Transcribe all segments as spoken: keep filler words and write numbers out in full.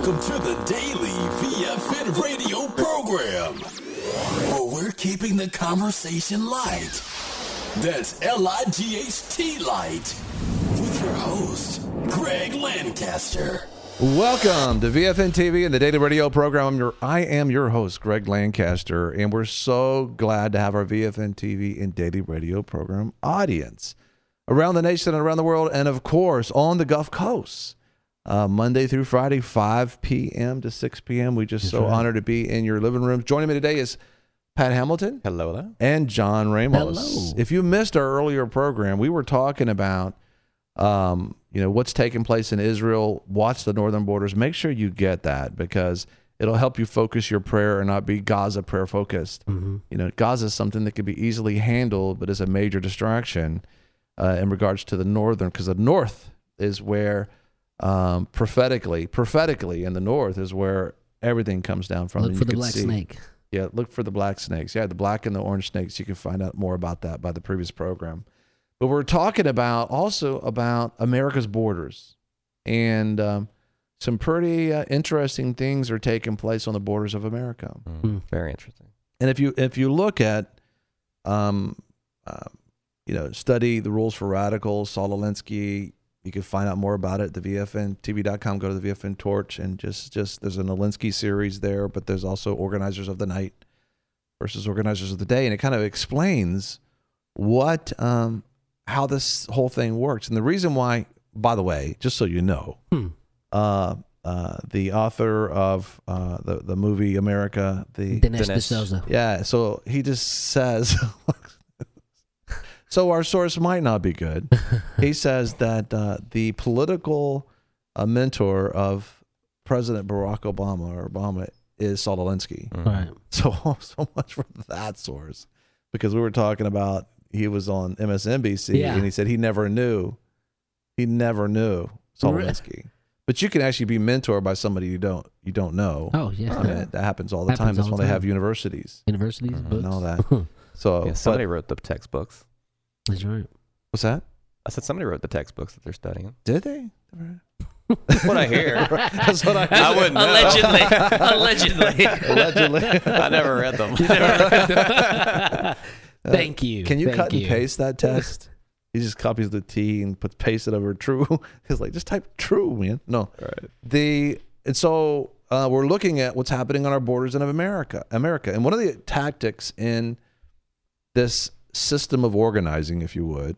Welcome to the Daily V F N radio program, where we're keeping the conversation light. That's L I G H T light. With your host, Greg Lancaster. Welcome to V F N T V and the Daily Radio program. I'm your, I am your host, Greg Lancaster, and we're so glad to have our V F N T V and Daily Radio program audience around the nation and around the world, and of course on the Gulf Coast, uh, Monday through Friday, five p.m. to six p.m. We just That's so right. honored to be in your living room. Joining me today is Pat Hamilton. Hello there. And John Ramos. Hello. If you missed our earlier program, we were talking about um, you know, what's taking place in Israel. Watch the northern borders. Make sure you get that, because it'll help you focus your prayer and not be Gaza prayer focused. Mm-hmm. You know, Gaza is something that can be easily handled, but is a major distraction uh, in regards to the northern, because the north is where um, prophetically, prophetically in the north is where everything comes down from. Look for the black see, snake. Yeah, look for the black snakes. Yeah, the black and the orange snakes. You can find out more about that by the previous program. But we're talking about also about America's borders, and um, some pretty uh, interesting things are taking place on the borders of America. Mm, very interesting. And if you if you look at, um, uh, you know, study the rules for radicals, Saul Alinsky, you can find out more about it at the V F N T V dot com. Go to the V F N Torch, and just just there's an Alinsky series there, but there's also Organizers of the Night versus Organizers of the Day, and it kind of explains what. Um, how this whole thing works. And the reason why, by the way, just so you know, hmm. uh, uh, the author of uh, the, the movie America, the Dinesh D'Souza. Yeah, so he just says, so our source might not be good. He says that uh, the political uh, mentor of President Barack Obama, or Obama, is Saul Alinsky. Mm-hmm. Right. So, so much for that source, because we were talking about, he was on M S N B C, yeah. and he said he never knew, he never knew Saul Alinsky. But you can actually be mentored by somebody you don't you don't know. Oh yeah, I mean, that happens all the happens time. That's why they have universities, universities, mm-hmm. books. and all that. So yeah, somebody but, wrote the textbooks. That's right. What's that? I said somebody wrote the textbooks that they're studying. Did they? That's what I hear. That's what I heard. I wouldn't know. Allegedly. Allegedly. Allegedly. I never read them. You never read them. Thank you. Can you Thank cut you. and paste that test? He just copies the T and puts paste it over true. He's like, just type true, man. No. Right. The and so uh, we're looking at what's happening on our borders in America. America, and one of the tactics in this system of organizing, if you would,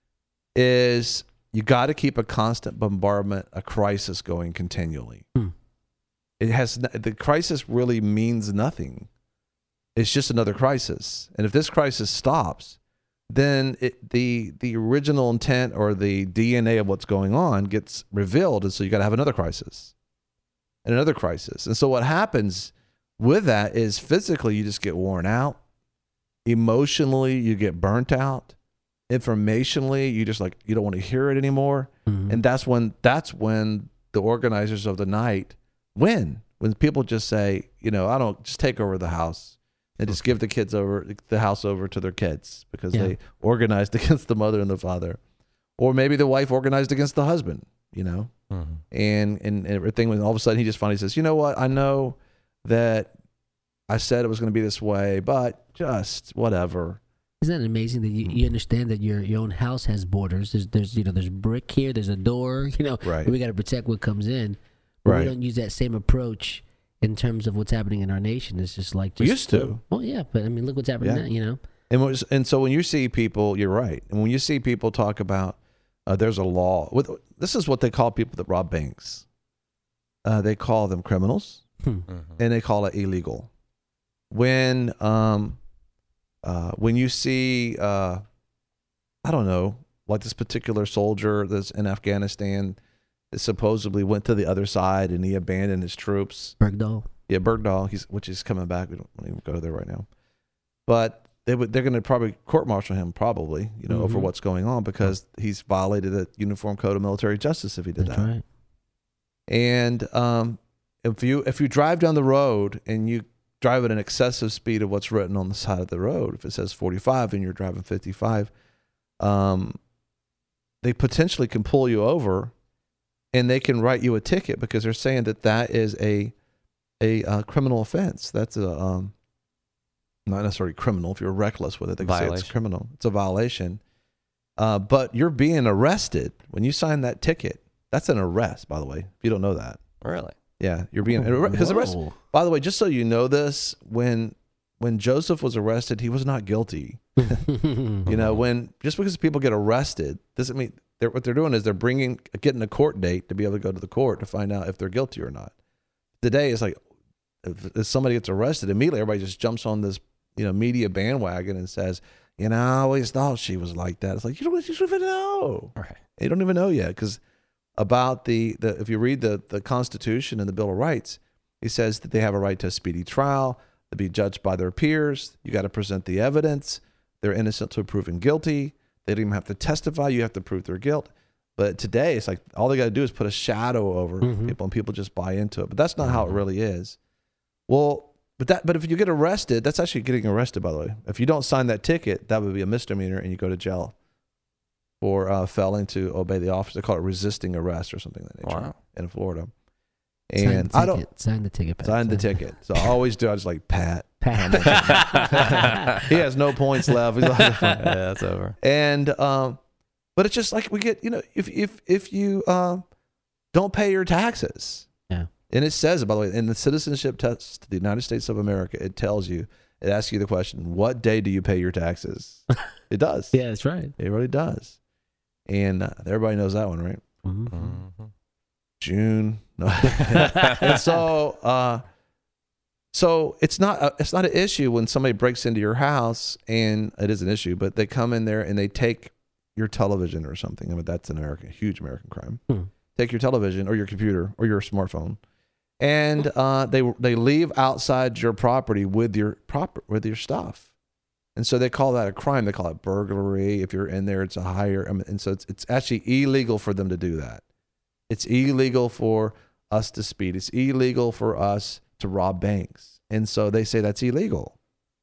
is you got to keep a constant bombardment, a crisis going continually. Hmm. It has the crisis really means nothing. It's just another crisis. And if this crisis stops, then it, the the original intent or the D N A of what's going on gets revealed. And so you got to have another crisis and another crisis. And so what happens with that is physically you just get worn out. Emotionally, you get burnt out. Informationally, you just like, you don't want to hear it anymore. Mm-hmm. And that's when that's when the organizers of the night win. When people just say, you know, I don't just take over the house. And just give the kids over the house over to their kids because yeah. they organized against the mother and the father, or maybe the wife organized against the husband, you know, mm-hmm. and, and everything. When all of a sudden he just finally says, you know what, I know that I said it was going to be this way, but just whatever. Isn't that amazing that you, you understand that your your own house has borders? There's there's you know there's brick here, there's a door, you know, right. we got to protect what comes in. But right. we don't use that same approach in terms of what's happening in our nation. It's just like just, we used to. Well, yeah, but I mean, look what's happening yeah. now. You know, and was, and so when you see people, you're right. And when you see people talk about uh, there's a law. With this is what they call people that rob banks. Uh, they call them criminals, hmm. mm-hmm. and they call it illegal. When um, uh, when you see, uh, I don't know, like this particular soldier that's in Afghanistan. Supposedly went to the other side and he abandoned his troops. Bergdahl. Yeah, Bergdahl, he's which is coming back. We don't even go there right now. But they would they're going to probably court martial him probably, you know, mm-hmm. over what's going on because he's violated the Uniform Code of Military Justice if he did That's that. Right. And um, if you if you drive down the road and you drive at an excessive speed of what's written on the side of the road, if it says forty-five and you're driving fifty-five, um, they potentially can pull you over. and they can write you a ticket because they're saying that that is a a uh, criminal offense. That's a um, not necessarily criminal. If you're reckless with it, they can say it's Violation. criminal. It's a violation. Uh, but you're being arrested when you sign that ticket. That's an arrest, by the way. If you don't know that, Really? yeah, you're being Oh, because arrest. whoa. By the way, just so you know this, when when Joseph was arrested, he was not guilty. You know, when just because people get arrested doesn't mean they're, what they're doing is they're bringing getting a court date to be able to go to the court to find out if they're guilty or not. Today it's like if, if somebody gets arrested, immediately everybody just jumps on this you know media bandwagon and says, you know, I always thought she was like that. It's like you don't, you don't even know. Right. You don't even know yet because about the, the if you read the the Constitution and the Bill of Rights, it says that they have a right to a speedy trial, to be judged by their peers. You got to present the evidence. They're innocent till proven guilty. They don't even have to testify. You have to prove their guilt. But today, it's like all they got to do is put a shadow over Mhm. people, and people just buy into it. But that's not how it really is. Well, but that but if you get arrested, that's actually getting arrested. By the way, if you don't sign that ticket, that would be a misdemeanor, and you go to jail for uh, failing to obey the officer. They call it resisting arrest or something like that nature Wow. in Florida. Sign And the I don't ticket. Sign the ticket. Pat. sign the ticket. So I always do. I just like Pat. Pat. He has no points left. He's like, Yeah, that's over. and um, but it's just like we get, you know, if if if you um don't pay your taxes, Yeah. and it says, by the way, in the citizenship test, the United States of America, it tells you, it asks you the question, what day do you pay your taxes? It does. Yeah, that's right. It really does. And uh, everybody knows that one, right? Mhm. Mhm. June. No. And so, uh, so it's not a, it's not an issue when somebody breaks into your house, and it is an issue, but they come in there and they take your television or something. I mean, that's an American, huge American crime. Hmm. Take your television or your computer or your smartphone, and uh, they they leave outside your property with your proper with your stuff, and so they call that a crime. They call it burglary. If you're in there, it's a higher, I mean, and so it's it's actually illegal for them to do that. It's illegal for us to speed. It's illegal for us to rob banks. And so they say that's illegal.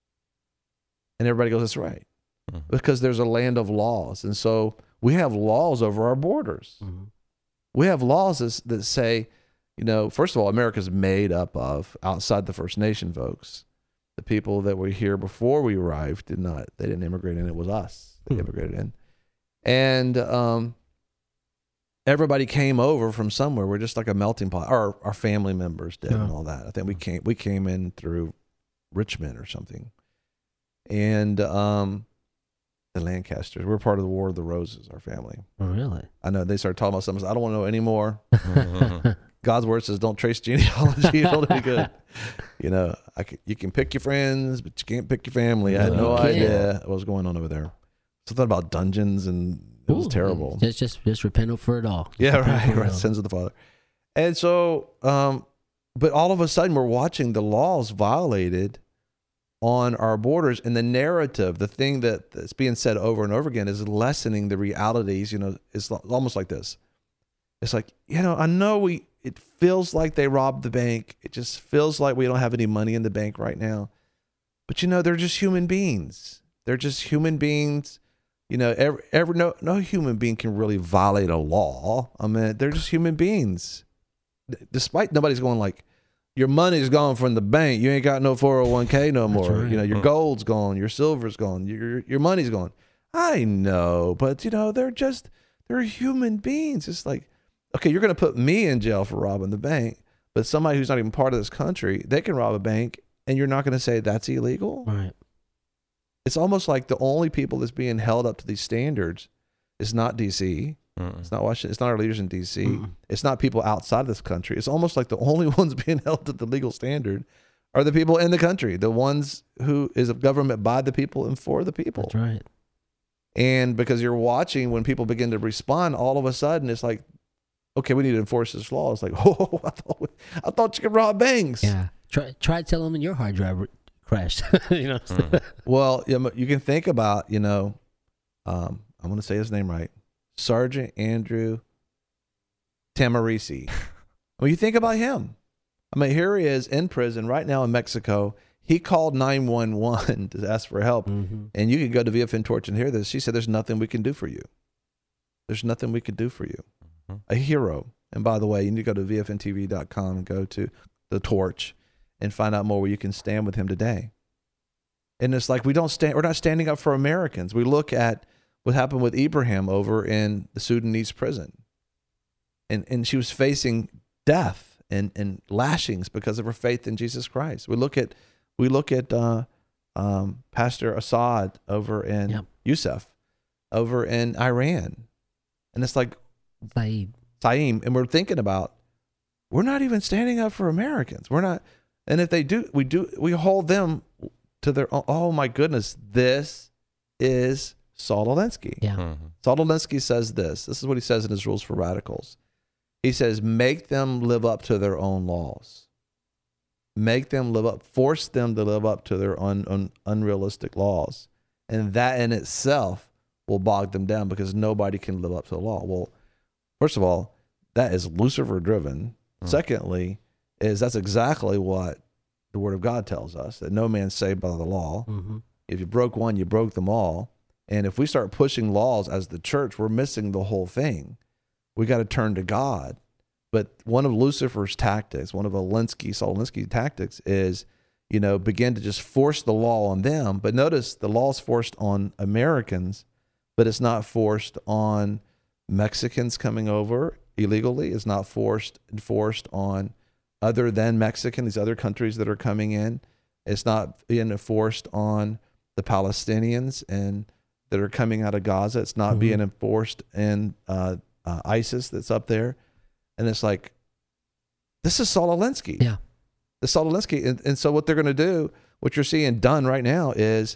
And everybody goes, that's right. Mhm. Because there's a land of laws. And so we have laws over our borders. Mhm. We have laws that, that say, you know, first of all, America's made up of, outside the First Nation folks, the people that were here before we arrived did not, they didn't immigrate in. It was us. They Hmm. immigrated in. And, um, everybody came over from somewhere. We're just like a melting pot. Our our family members did and Yeah. all that. I think we came we came in through Richmond or something. And um the Lancasters. We're part of the War of the Roses, our family. Oh, really? I know they started talking about something. I don't want to know anymore. Mhm. God's word says don't trace genealogy. It'll be good. You know, I can, you can pick your friends, but you can't pick your family. I had no Okay. idea what was going on over there. Something about dungeons, and it was Ooh, terrible. Just, just, just repent for it all. Just Yeah, repent right, for it right. all. Sins of the Father. And so, um, but all of a sudden we're watching the laws violated on our borders, and the narrative, the thing that, that's being said over and over again is lessening the realities. You know, it's lo- almost like this. It's like, you know, I know we, it feels like they robbed the bank. It just feels like we don't have any money in the bank right now. But, you know, they're just human beings. They're just human beings. You know, every, every no no human being can really violate a law. I mean, they're just human beings. D- Despite nobody's going like, your money's gone from the bank. You ain't got no four oh one k no more. right. You know, your gold's gone, your silver's gone, your your money's gone. I know, but you know, they're just they're human beings. It's like, okay, you're gonna put me in jail for robbing the bank, but somebody who's not even part of this country, they can rob a bank, and you're not gonna say that's illegal. Right. It's almost like the only people that's being held up to these standards is not D C. Mm-mm. It's not Washington. It's not our leaders in D C. Mm-mm. It's not people outside of this country. It's almost like the only ones being held to the legal standard are the people in the country, the ones who is a government by the people and for the people. That's right. And because you're watching when people begin to respond, all of a sudden it's like, okay, we need to enforce this law. It's like, oh, I thought, we, I thought you could rob banks. Yeah. Try, try telling them your hard drive crashed. You know. Mhm. Well, you know, you can think about, you know, um, I'm going to say his name right, Sergeant Andrew Tamarisi. When you think about him, I mean, here he is in prison right now in Mexico. He called nine one one to ask for help. Mm-hmm. And you can go to V F N Torch and hear this. She said, there's nothing we can do for you. There's nothing we can do for you. Mhm. A hero. And by the way, you need to go to V F N T V dot com and go to the Torch and find out more where you can stand with him today. And it's like we don't stand, we're not standing up for Americans. We look at what happened with Ibrahim over in the Sudanese prison. And and she was facing death and, and lashings because of her faith in Jesus Christ. We look at we look at uh, um, Pastor Assad over in yep. Yusuf, over in Iran. And it's like Saeed. Saeed, and we're thinking about, we're not even standing up for Americans. We're not, and if they do, we do, we hold them to their own. Oh my goodness, this is Saul Alinsky. Yeah. Mm-hmm. Saul Alinsky says this. This is what he says in his Rules for Radicals. He says, make them live up to their own laws. Make them live up, force them to live up to their un, un, unrealistic laws. And that in itself will bog them down because nobody can live up to the law. Well, first of all, that is Lucifer driven. Mm. Secondly, is that's exactly what the Word of God tells us, that no man's saved by the law. Mm-hmm. If you broke one, you broke them all. And if we start pushing laws as the church, we're missing the whole thing. We got to turn to God. But one of Lucifer's tactics, one of Alinsky, Saul Alinsky's tactics is, you know, begin to just force the law on them. But notice the law is forced on Americans, but it's not forced on Mexicans coming over illegally. It's not forced enforced on other than Mexican, these other countries that are coming in. It's not being enforced on the Palestinians and that are coming out of Gaza. It's not mm-hmm. being enforced in uh, uh, ISIS that's up there. And it's like, this is Saul Alinsky. Yeah. The Saul Alinsky. And, and so what they're going to do, what you're seeing done right now is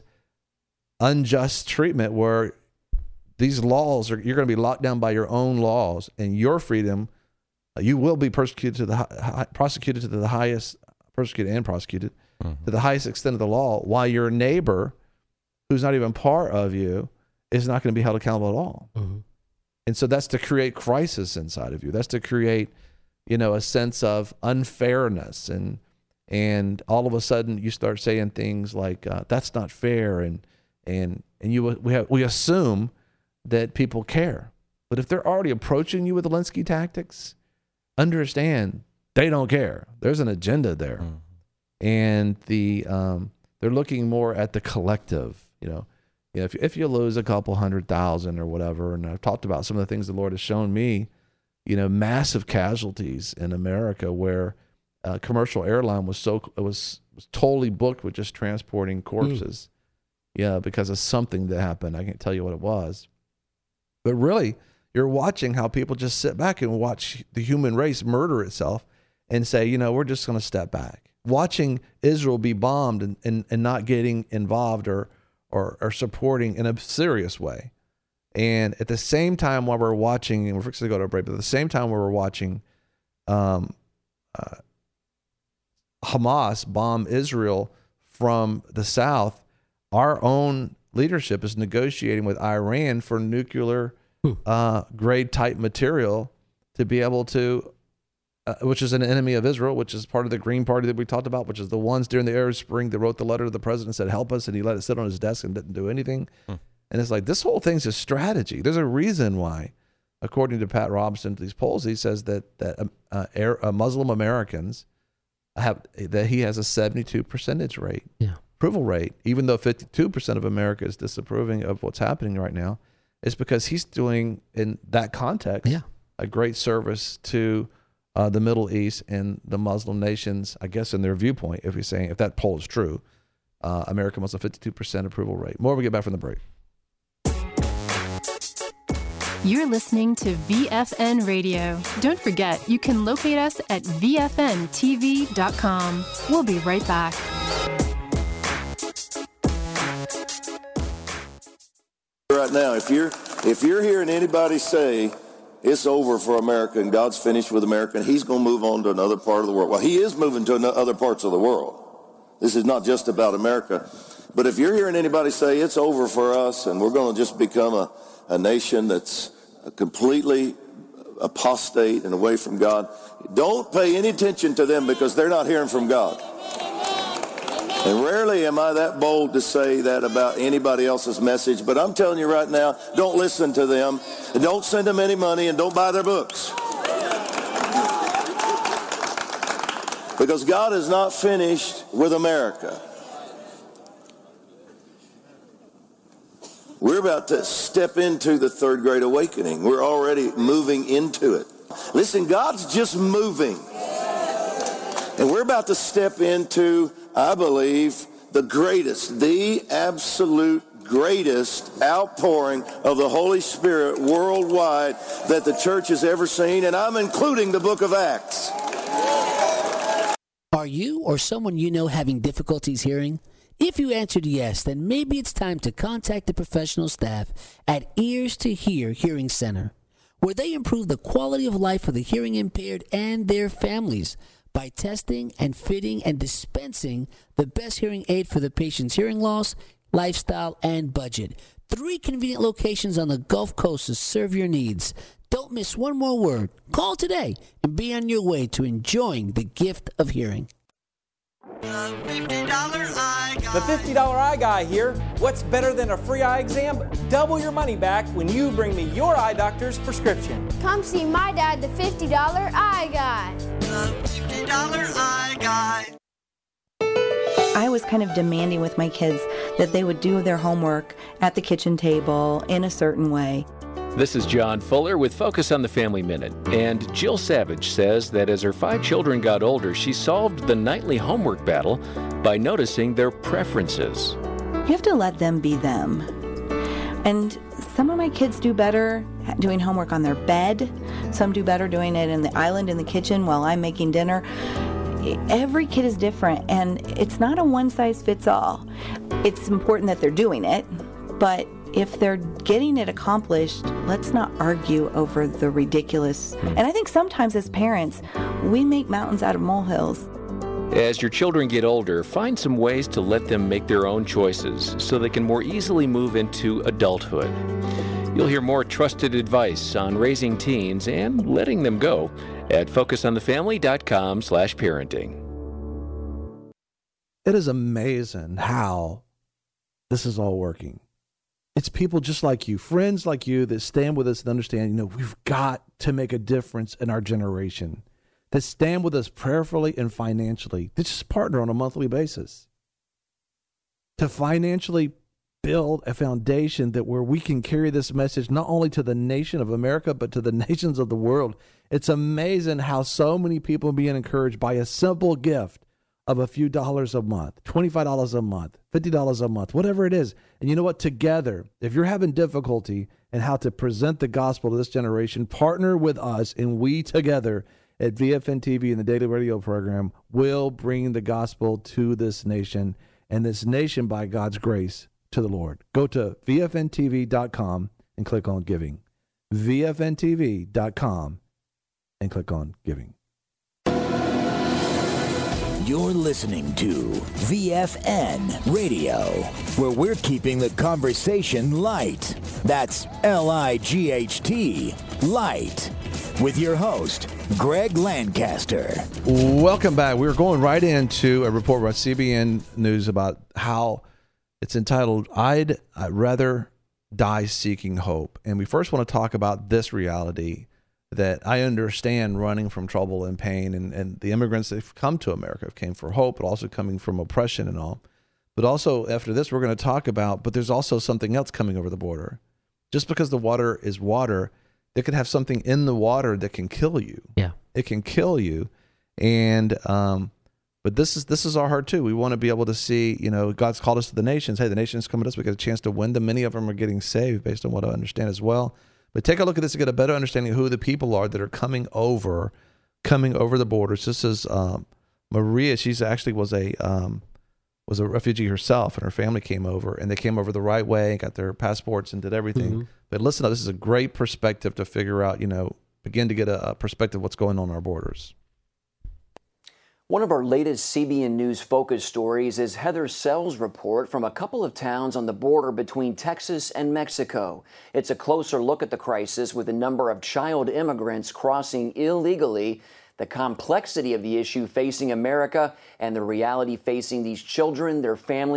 unjust treatment where these laws are, you're going to be locked down by your own laws, and your freedom, uh, you will be persecuted to the hi, prosecuted to the highest, persecuted and prosecuted mm-hmm. to the highest extent of the law, while your neighbor, who's not even part of you, is not going to be held accountable at all. Mm-hmm. And so that's to create crisis inside of you. That's to create, you know, a sense of unfairness, and and all of a sudden you start saying things like uh, that's not fair, and and and you we have, we assume that people care. But if they're already approaching you with Alinsky tactics, understand they don't care. There's an agenda there. Mm. And the um, they're looking more at the collective, you know. You know, if, if you lose a couple hundred thousand or whatever, and I've talked about some of the things the Lord has shown me, you know, massive casualties in America where a commercial airline was so was, was totally booked with just transporting corpses. Mm. Yeah, because of something that happened. I can't tell you what it was. But really, you're watching how people just sit back and watch the human race murder itself and say, you know, we're just going to step back. Watching Israel be bombed and, and, and not getting involved or, or or supporting in a serious way. And at the same time while we're watching, and we're fixing to go to a break, but at the same time where we're watching um, uh, Hamas bomb Israel from the south, our own leadership is negotiating with Iran for nuclear uh, grade type material to be able to, uh, which is an enemy of Israel, which is part of the Green Party that we talked about, which is the ones during the Arab Spring that wrote the letter to the president and said, help us. And he let it sit on his desk and didn't do anything. Hmm. And it's like, this whole thing's a strategy. There's a reason why, according to Pat Robertson, these polls, he says that, that uh, uh, Air, uh, Muslim Americans have, that he has a seventy-two percentage rate. Yeah. Approval rate, even though fifty-two percent of America is disapproving of what's happening right now, is because he's doing, in that context, yeah. a great service to uh, the Middle East and the Muslim nations, I guess, in their viewpoint, if he's saying, if that poll is true, uh, America must have fifty-two percent approval rate. More when we get back from the break. You're listening to V F N Radio. Don't forget, you can locate us at V F N T V dot com. We'll be right back. Right now, if you're if you're hearing anybody say it's over for America and God's finished with America and he's going to move on to another part of the world, well, he is moving to other parts of the world. This is not just about America. But if you're hearing anybody say it's over for us and we're going to just become a, a nation that's completely apostate and away from God, don't pay any attention to them because they're not hearing from God. And rarely am I that bold to say that about anybody else's message, but I'm telling you right now, don't listen to them, and don't send them any money, and don't buy their books. Because God is not finished with America. We're about to step into the third great awakening. We're already moving into it. Listen, God's just moving. And we're about to step into, I believe, the greatest, the absolute greatest outpouring of the Holy Spirit worldwide that the church has ever seen, and I'm including the book of Acts. Are you or someone you know having difficulties hearing? If you answered yes, then maybe it's time to contact the professional staff at Ears to Hear Hearing Center, where they improve the quality of life for the hearing impaired and their families by testing and fitting and dispensing the best hearing aid for the patient's hearing loss, lifestyle, and budget. Three convenient locations on the Gulf Coast to serve your needs. Don't miss one more word. Call today and be on your way to enjoying the gift of hearing. The fifty dollar eye guy. The fifty dollar eye guy here. What's better than a free eye exam? Double your money back when you bring me your eye doctor's prescription. Come see my dad, the fifty dollar eye guy. The fifty dollar eye guy. I was kind of demanding with my kids that they would do their homework at the kitchen table in a certain way. This is John Fuller with Focus on the Family Minute. And Jill Savage says that as her five children got older, she solved the nightly homework battle by noticing their preferences. You have to let them be them. And some of my kids do better doing homework on their bed. Some do better doing it in the island in the kitchen while I'm making dinner. Every kid is different, and it's not a one-size-fits-all. It's important that they're doing it, but if they're getting it accomplished, let's not argue over the ridiculous. And I think sometimes as parents, we make mountains out of molehills. As your children get older, find some ways to let them make their own choices so they can more easily move into adulthood. You'll hear more trusted advice on raising teens and letting them go at focus on the family dot com slash parenting. It is amazing how this is all working. It's people just like you, friends like you that stand with us and understand, you know, we've got to make a difference in our generation, that stand with us prayerfully and financially, that just partner on a monthly basis to financially build a foundation that where we can carry this message not only to the nation of America, but to the nations of the world. It's amazing how so many people are being encouraged by a simple gift of a few dollars a month, twenty-five dollars a month, fifty dollars a month, whatever it is. And you know what? Together, if you're having difficulty in how to present the gospel to this generation, partner with us, and we together at V F N T V and the Daily Radio Program will bring the gospel to this nation, and this nation, by God's grace, to the Lord. Go to V F N T V dot com and click on giving. V F N T V dot com and click on giving. You're listening to V F N Radio, where we're keeping the conversation light. That's L I G H T, light. With your host, Greg Lancaster. Welcome back. We're going right into a report by C B N News about how it's entitled, I'd, I'd Rather Die Seeking Hope. And we first want to talk about this reality that I understand running from trouble and pain, and, and the immigrants that have come to America have came for hope, but also coming from oppression and all. But also after this, we're going to talk about, but there's also something else coming over the border. Just because the water is water, they could have something in the water that can kill you. Yeah. It can kill you. And, um, but this is, this is our heart too. We want to be able to see, you know, God's called us to the nations. Hey, the nations come to us. We get a chance to win them. Many of them are getting saved based on what I understand as well. But take a look at this to get a better understanding of who the people are that are coming over, coming over the borders. This is um, Maria. She's actually was a um, was a refugee herself, and her family came over, and they came over the right way, got their passports, and did everything. Mm-hmm. But listen, this is a great perspective to figure out. You know, begin to get a, a perspective of what's going on in our borders. One of our latest C B N News focus stories is Heather Sells' report from a couple of towns on the border between Texas and Mexico. It's a closer look at the crisis with the number of child immigrants crossing illegally, the complexity of the issue facing America, and the reality facing these children, their families,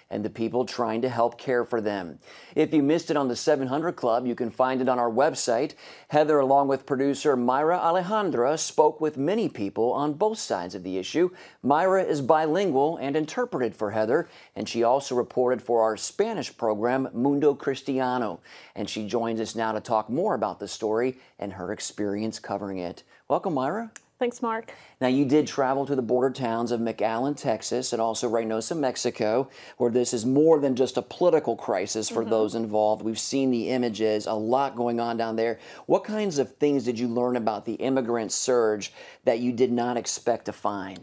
and the people trying to help care for them. If you missed it on the seven hundred Club, you can find it on our website. Heather, along with producer Mayra Alejandra, spoke with many people on both sides of the issue. Mayra is bilingual and interpreted for Heather, and she also reported for our Spanish program, Mundo Cristiano. And she joins us now to talk more about the story and her experience covering it. Welcome, Mayra. Thanks, Mark. Now, you did travel to the border towns of McAllen, Texas, and also Reynosa, Mexico, where this is more than just a political crisis for mm-hmm. those involved. We've seen the images, a lot going on down there. What kinds of things did you learn about the immigrant surge that you did not expect to find?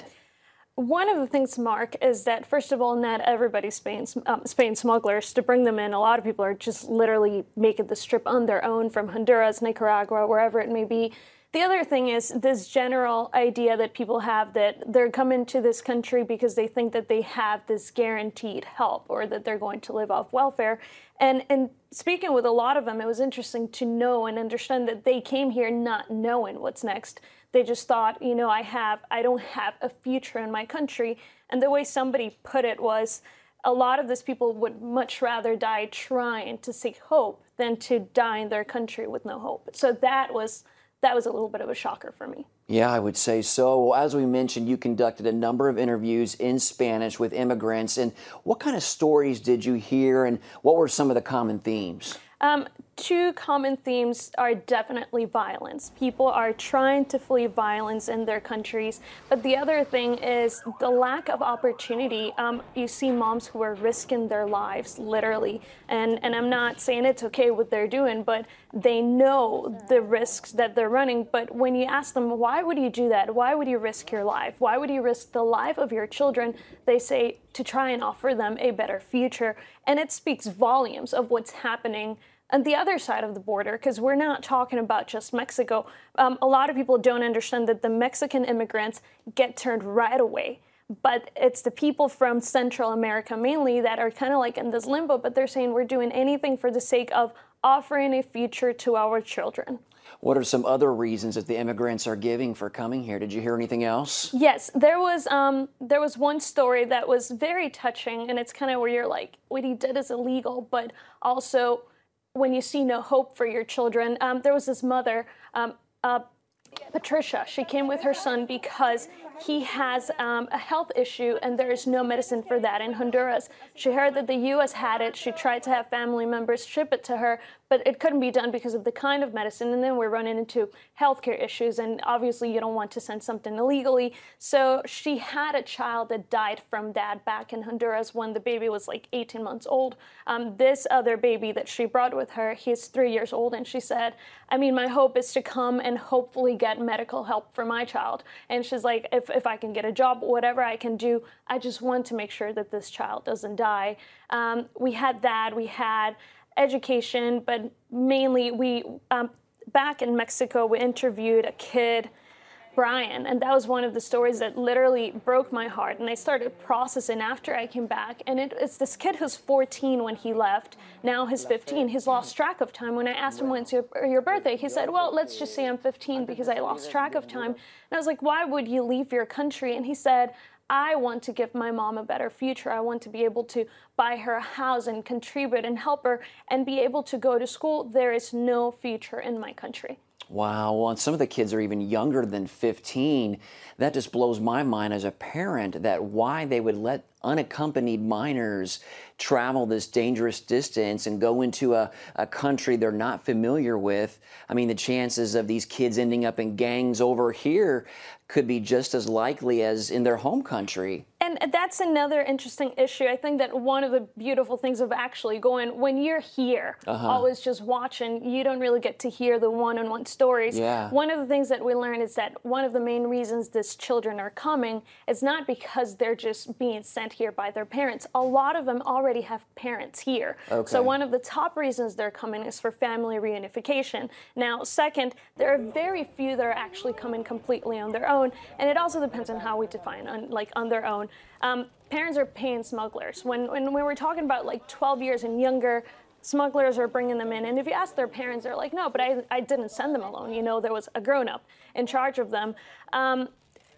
One of the things, Mark, is that, first of all, not everybody's Spain, um, Spain smugglers. To bring them in, a lot of people are just literally making the trip on their own from Honduras, Nicaragua, wherever it may be. The other thing is this general idea that people have that they're coming to this country because they think that they have this guaranteed help or that they're going to live off welfare. And, and speaking with a lot of them, it was interesting to know and understand that they came here not knowing what's next. They just thought, you know, I have, I don't have a future in my country. And the way somebody put it was, a lot of these people would much rather die trying to seek hope than to die in their country with no hope. So that was that was a little bit of a shocker for me. Yeah, I would say so. Well, as we mentioned, you conducted a number of interviews in Spanish with immigrants. And what kind of stories did you hear, and what were some of the common themes? Um, two common themes are definitely violence. People are trying to flee violence in their countries. But the other thing is the lack of opportunity. Um, you see moms who are risking their lives, literally. And, and I'm not saying it's okay what they're doing, but they know the risks that they're running. But when you ask them, why would you do that? Why would you risk your life? Why would you risk the life of your children? They say to try and offer them a better future. And it speaks volumes of what's happening on the other side of the border, because we're not talking about just Mexico. Um, a lot of people don't understand that the Mexican immigrants get turned right away. But it's the people from Central America mainly that are kind of like in this limbo, but they're saying we're doing anything for the sake of offering a future to our children. What are some other reasons that the immigrants are giving for coming here? Did you hear anything else? Yes, there was um, there was one story that was very touching, and it's kind of where you're like, what he did is illegal, but also when you see no hope for your children. Um, there was this mother, um, uh, Patricia. She came with her son because he has um, a health issue and there is no medicine for that in Honduras. She heard that the U S had it. She tried to have family members ship it to her, but it couldn't be done because of the kind of medicine. And then we're running into healthcare issues, and obviously you don't want to send something illegally. So she had a child that died from that back in Honduras when the baby was like eighteen months old. Um, this other baby that she brought with her, he's three years old, and she said, I mean, my hope is to come and hopefully get medical help for my child. And she's like, if, if I can get a job, whatever I can do, I just want to make sure that this child doesn't die. Um, we had that, we had education, but mainly we, um, back in Mexico, we interviewed a kid, Brian, and that was one of the stories that literally broke my heart. And I started processing after I came back. And it, it's this kid who's fourteen when he left. Now he's fifteen. He's lost track of time. When I asked him when's your, your birthday, he said, well, let's just say I'm fifteen because I lost track of time. And I was like, why would you leave your country? And he said, I want to give my mom a better future. I want to be able to buy her a house and contribute and help her and be able to go to school. There is no future in my country. Wow. Well, and some of the kids are even younger than fifteen. That just blows my mind as a parent, that why they would let unaccompanied minors travel this dangerous distance and go into a, a country they're not familiar with. I mean, the chances of these kids ending up in gangs over here could be just as likely as in their home country. And that's another interesting issue. I think that one of the beautiful things of actually going, when you're here, uh-huh. always just watching, you don't really get to hear the one-on-one stories. Yeah. One of the things that we learned is that one of the main reasons these children are coming is not because they're just being sent here by their parents. A lot of them already have parents here. Okay. So one of the top reasons they're coming is for family reunification. Now, second, there are very few that are actually coming completely on their own, and it also depends on how we define on, like on their own. Um, parents are paying smugglers. When, when we were talking about like twelve years and younger, smugglers are bringing them in. And if you ask their parents, they're like, no, but I, I didn't send them alone. You know, there was a grown-up in charge of them. Um,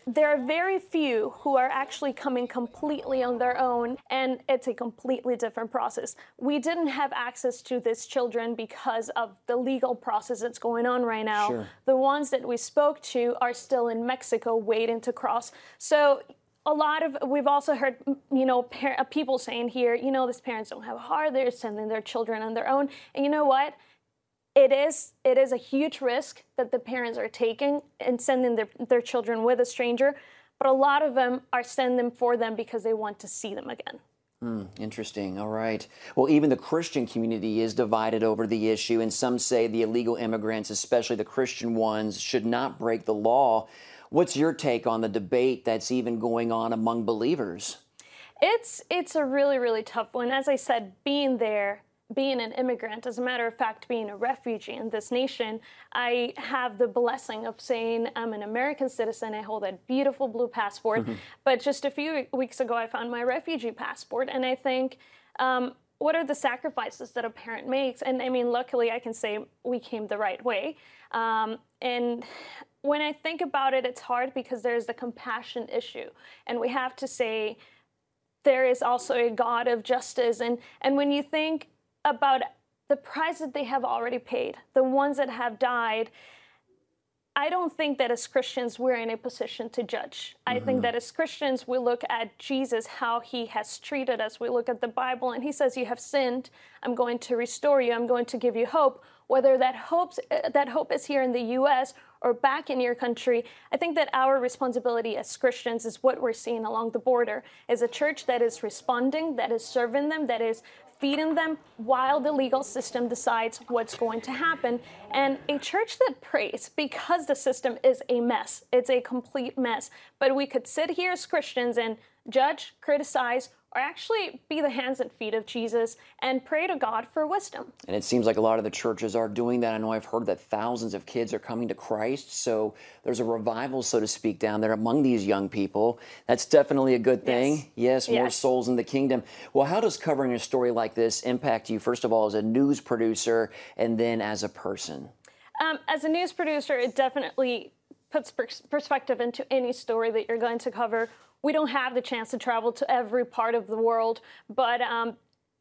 there are very few who are actually coming completely on their own, and it's a completely different process. We didn't have access to these children because of the legal process that's going on right now. Sure. The ones that we spoke to are still in Mexico waiting to cross. So a lot of, we've also heard, you know, par- people saying here, you know, these parents don't have a heart, they're sending their children on their own. And you know what? It is it is a huge risk that the parents are taking and sending their, their children with a stranger, but a lot of them are sending them for them because they want to see them again. Hmm, interesting. All right. Well, even the Christian community is divided over the issue, and some say the illegal immigrants, especially the Christian ones, should not break the law. What's your take on the debate that's even going on among believers? It's it's a really, really tough one. As I said, being there, being an immigrant, as a matter of fact, being a refugee in this nation, I have the blessing of saying I'm an American citizen. I hold that beautiful blue passport. Mm-hmm. But just a few weeks ago, I found my refugee passport. And I think, um, what are the sacrifices that a parent makes? And I mean, luckily, I can say we came the right way. Um, and when I think about it, it's hard because there's the compassion issue. And we have to say there is also a God of justice. And, and when you think about the price that they have already paid, the ones that have died, I don't think that as Christians we're in a position to judge. Mm-hmm. I think that as Christians we look at Jesus, how he has treated us. We look at the Bible and he says, you have sinned, I'm going to restore you, I'm going to give you hope. Whether that hopes, that hope is here in the U S or back in your country, I think that our responsibility as Christians is what we're seeing along the border, is a church that is responding, that is serving them, that is feeding them while the legal system decides what's going to happen. And a church that prays, because the system is a mess. It's a complete mess. But we could sit here as Christians and judge, criticize, or actually be the hands and feet of Jesus and pray to God for wisdom. And it seems like a lot of the churches are doing that. I know I've heard that thousands of kids are coming to Christ. So there's a revival, so to speak, down there among these young people. That's definitely a good thing. Yes, yes more yes. souls in the kingdom. Well, how does covering a story like this impact you, first of all, as a news producer and then as a person? Um, as a news producer, it definitely puts pers- perspective into any story that you're going to cover. We don't have the chance to travel to every part of the world, but um,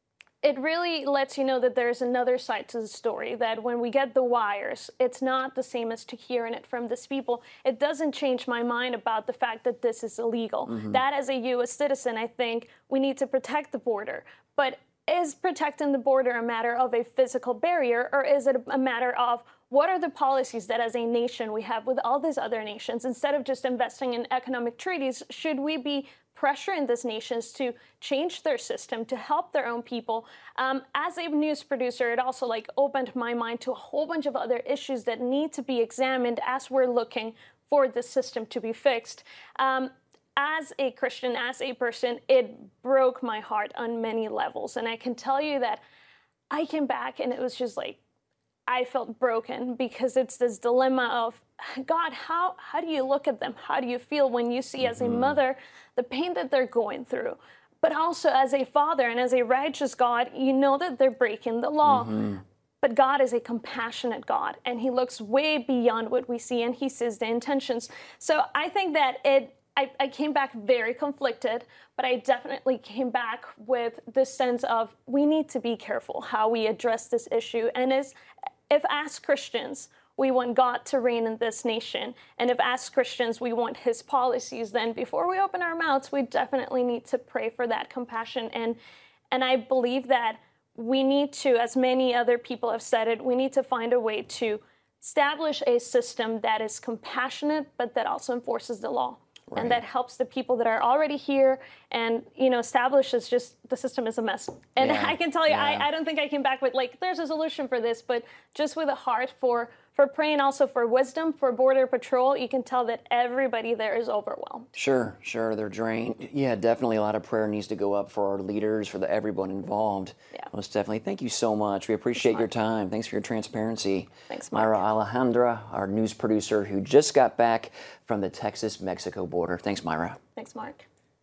it really lets you know that there's another side to the story, that when we get the wires, it's not the same as to hearing it from these people. It doesn't change my mind about the fact that this is illegal. Mm-hmm. That as a U S citizen, I think we need to protect the border. But is protecting the border a matter of a physical barrier, or is it a matter of what are the policies that as a nation we have with all these other nations? Instead of just investing in economic treaties, should we be pressuring these nations to change their system, to help their own people? Um, as a news producer, it also like opened my mind to a whole bunch of other issues that need to be examined as we're looking for the system to be fixed. Um, As a Christian, as a person, it broke my heart on many levels. And I can tell you that I came back and it was just like, I felt broken, because it's this dilemma of, God, how, how do you look at them? How do you feel when you see, mm-hmm. as a mother, the pain that they're going through? But also as a father and as a righteous God, you know that they're breaking the law. Mm-hmm. But God is a compassionate God, and he looks way beyond what we see, and he sees the intentions. So I think that it, I, I came back very conflicted, but I definitely came back with this sense of we need to be careful how we address this issue. And as, if as Christians, we want God to reign in this nation, and if as Christians we want his policies, then before we open our mouths, we definitely need to pray for that compassion. And, and I believe that we need to, as many other people have said it, we need to find a way to establish a system that is compassionate, but that also enforces the law. Right. And that helps the people that are already here, and, you know, establishes just the system is a mess. And yeah. I can tell you, yeah. I, I don't think I came back with, like, there's a solution for this, but just with a heart for, for praying, also for wisdom, for Border Patrol. You can tell that everybody there is overwhelmed. Sure, sure, they're drained. Yeah, definitely a lot of prayer needs to go up for our leaders, for the everyone involved. Yeah. Most definitely. Thank you so much. We appreciate Thanks, your time. Thanks for your transparency. Thanks, Mark. Mayra Alejandra, our news producer who just got back from the Texas-Mexico border. Thanks, Mayra. Thanks, Mark.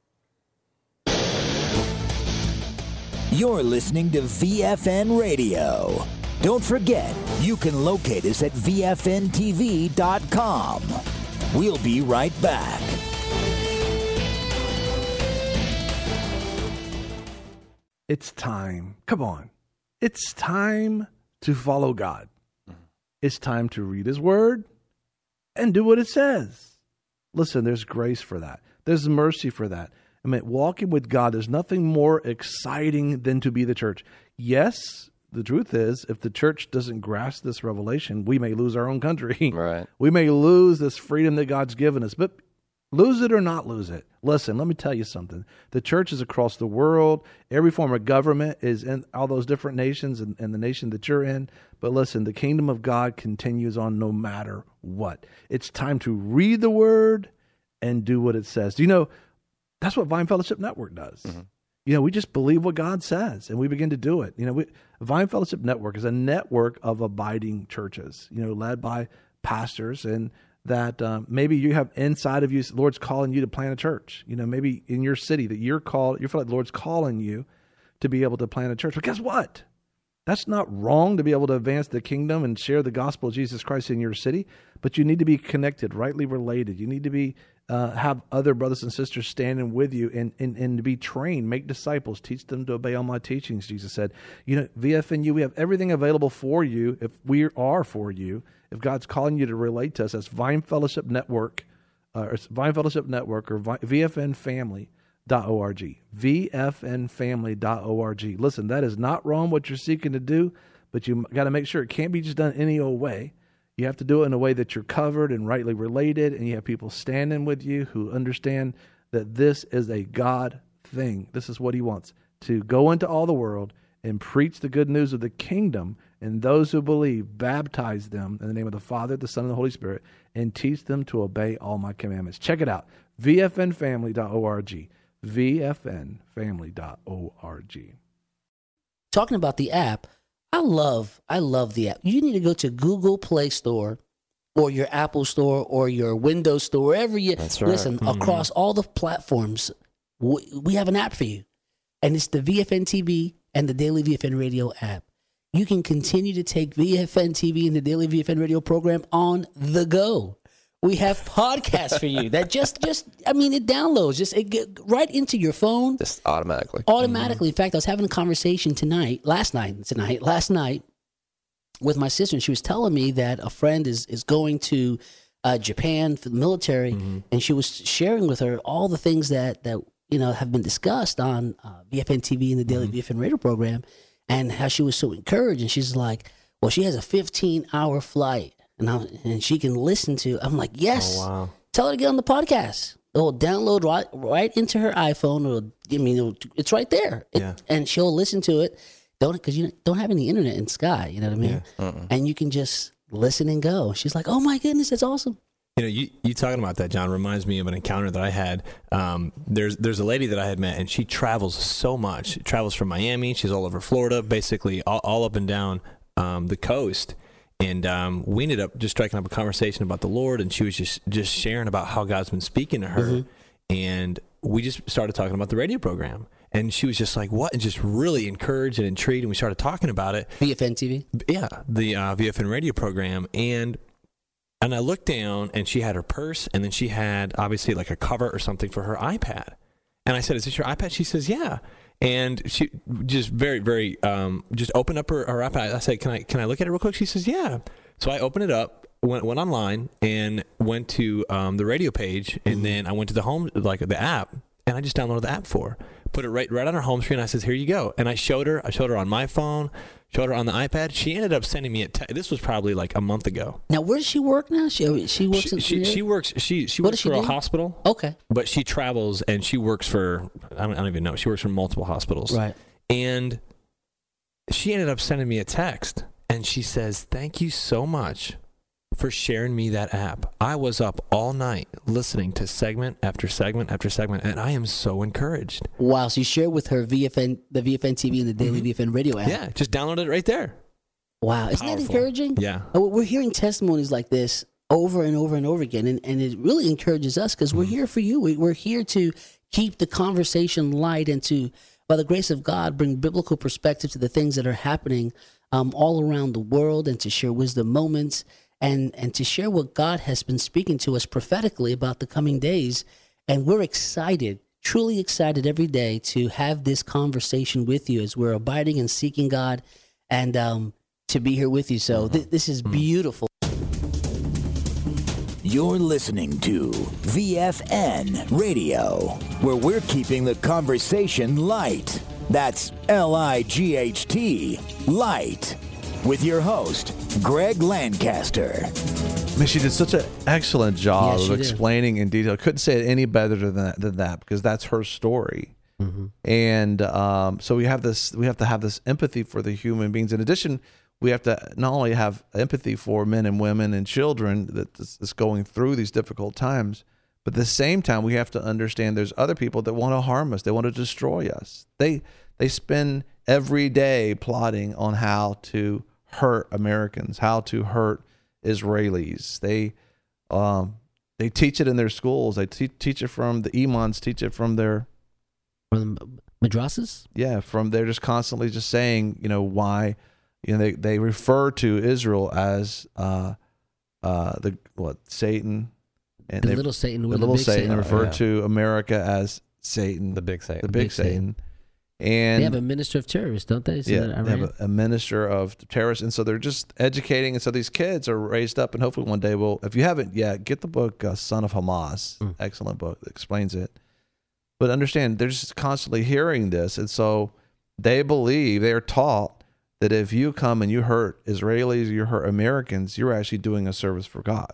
You're listening to V F N Radio. Don't forget, you can locate us at V F N T V dot com. We'll be right back. it's time. Come on. It's time to follow God. Mm-hmm. It's time to read his word and do what it says. Listen, there's grace for that. There's mercy for that. I mean, walking with God, there's nothing more exciting than to be the church. Yes, the truth is, if the church doesn't grasp this revelation, we may lose our own country. Right. We may lose this freedom that God's given us. But lose it or not lose it. Listen, let me tell you something. The church is across the world. Every form of government is in all those different nations and, and the nation that you're in. But listen, the kingdom of God continues on no matter what. It's time to read the word and do what it says. Do you know, that's what Vine Fellowship Network does. Mm-hmm. You know, we just believe what God says and we begin to do it. You know, we, Vine Fellowship Network is a network of abiding churches, you know, led by pastors, and that um, maybe you have inside of you, the Lord's calling you to plant a church. You know, maybe in your city that you're called, you feel like the Lord's calling you to be able to plant a church. But guess what? That's not wrong to be able to advance the kingdom and share the gospel of Jesus Christ in your city, but you need to be connected, rightly related. You need to be uh, have other brothers and sisters standing with you and, and, and to be trained, make disciples, teach them to obey all my teachings, Jesus said. You know, V F N U, we have everything available for you if we are for you. If God's calling you to relate to us, that's Vine Fellowship Network, uh, or Vine Fellowship Network or V F N family dot org. V F N family dot org. Listen, that is not wrong what you're seeking to do, but you got to make sure it can't be just done any old way. You have to do it in a way that you're covered and rightly related, and you have people standing with you who understand that this is a God thing. This is what he wants, to go into all the world and preach the good news of the kingdom, and those who believe, baptize them in the name of the Father, the Son, and the Holy Spirit, and teach them to obey all my commandments. Check it out, V F N family dot org. V F N family dot org. Talking about the app, I love, I love the app. You need to go to Google Play Store or your Apple Store or your Windows Store, wherever you That's right. listen, mm-hmm. across all the platforms, we, we have an app for you. And it's the V F N T V and the Daily V F N Radio app. You can continue to take V F N T V and the Daily V F N Radio program on the go. We have podcasts for you that just, just, I mean, it downloads, just it get right into your phone. Just automatically. Automatically. Mm-hmm. In fact, I was having a conversation tonight, last night, tonight, last night with my sister, and she was telling me that a friend is, is going to uh, Japan for the military, mm-hmm. and she was sharing with her all the things that, that you know, have been discussed on uh, V F N T V and the Daily mm-hmm. V F N Radio program, and how she was so encouraged. And she's like, well, she has a fifteen-hour flight. And, I, and she can listen to, I'm like, yes, oh, wow. Tell her to get on the podcast. It'll download right right into her iPhone. It'll, I mean, it'll, it's right there. It, yeah. And she'll listen to it. Don't Because you don't have any internet in Sky, you know what I mean? Yeah. Uh-uh. And you can just listen and go. She's like, oh my goodness, that's awesome. You know, you, you talking about that, John, reminds me of an encounter that I had. Um, there's there's a lady that I had met, and she travels so much. She travels from Miami. She's all over Florida, basically all, all up and down um, the coast. And um, we ended up just striking up a conversation about the Lord, and she was just, just sharing about how God's been speaking to her. Mm-hmm. And we just started talking about the radio program. And she was just like, what? And just really encouraged and intrigued. And we started talking about it. V F N T V? Yeah, the uh, V F N radio program. And and I looked down, and she had her purse, and then she had, obviously, like a cover or something for her iPad. And I said, is this your iPad? She says, yeah. And she just very, very, um, just opened up her, her iPad. I said, can I can I look at it real quick? She says, yeah. So I opened it up, went went online, and went to um, the radio page, and mm-hmm. then I went to the home, like the app, and I just downloaded the app for her. Put it right right on her home screen. I says, here you go. And I showed her. I showed her on my phone, showed her on the iPad. She ended up sending me a te- This was probably like a month ago. Now, where does she work now? She she works. She in, she, she works. She she what works she for do? a hospital. Okay. But she travels, and she works for I don't, I don't even know. She works for multiple hospitals. Right. And she ended up sending me a text, and she says, "Thank you so much for sharing me that app. I was up all night listening to segment after segment after segment, and I am so encouraged." Wow. So you shared with her V F N, the V F N T V and the Daily mm-hmm. V F N Radio app. Yeah, just download it right there. Wow. Isn't Powerful. that encouraging? Yeah. We're hearing testimonies like this over and over and over again, and, and it really encourages us because mm-hmm. we're here for you. We, we're here to keep the conversation light and to, by the grace of God, bring biblical perspective to the things that are happening um, all around the world, and to share wisdom moments, and, and to share what God has been speaking to us prophetically about the coming days. And we're excited, truly excited every day to have this conversation with you as we're abiding and seeking God, and um, to be here with you. So th- this is beautiful. You're listening to V F N Radio, where we're keeping the conversation light. That's L I G H T, light. With your host, Greg Lancaster. I mean, she did such an excellent job Yes, of she did. explaining in detail. Couldn't say it any better than that, than that because that's her story. Mm-hmm. And um, so we have this. We have to have this empathy for the human beings. In addition, we have to not only have empathy for men and women and children that is is going through these difficult times, but at the same time, we have to understand there's other people that want to harm us. They want to destroy us. They they spend every day plotting on how to hurt Americans, how to hurt Israelis. They um, they teach it in their schools. They te- teach it from the imams, teach it from their from madrasas. Yeah, from they're just constantly just saying, you know, why, you know, they they refer to Israel as uh, uh, the what Satan, and The they- little Satan the with the little big Satan. Satan. Refer Oh, yeah. to America as Satan, The big Satan. the big, Big Satan. Satan. And They have a minister of terrorists, don't they? Is yeah, that they have Iran? a, a minister of terrorists, and so they're just educating, and so these kids are raised up, and hopefully one day we'll. If you haven't yet, get the book uh, "Son of Hamas," Mm. excellent book that explains it. But understand, they're just constantly hearing this, and so they believe they are taught that if you come and you hurt Israelis, you hurt Americans, you're actually doing a service for God.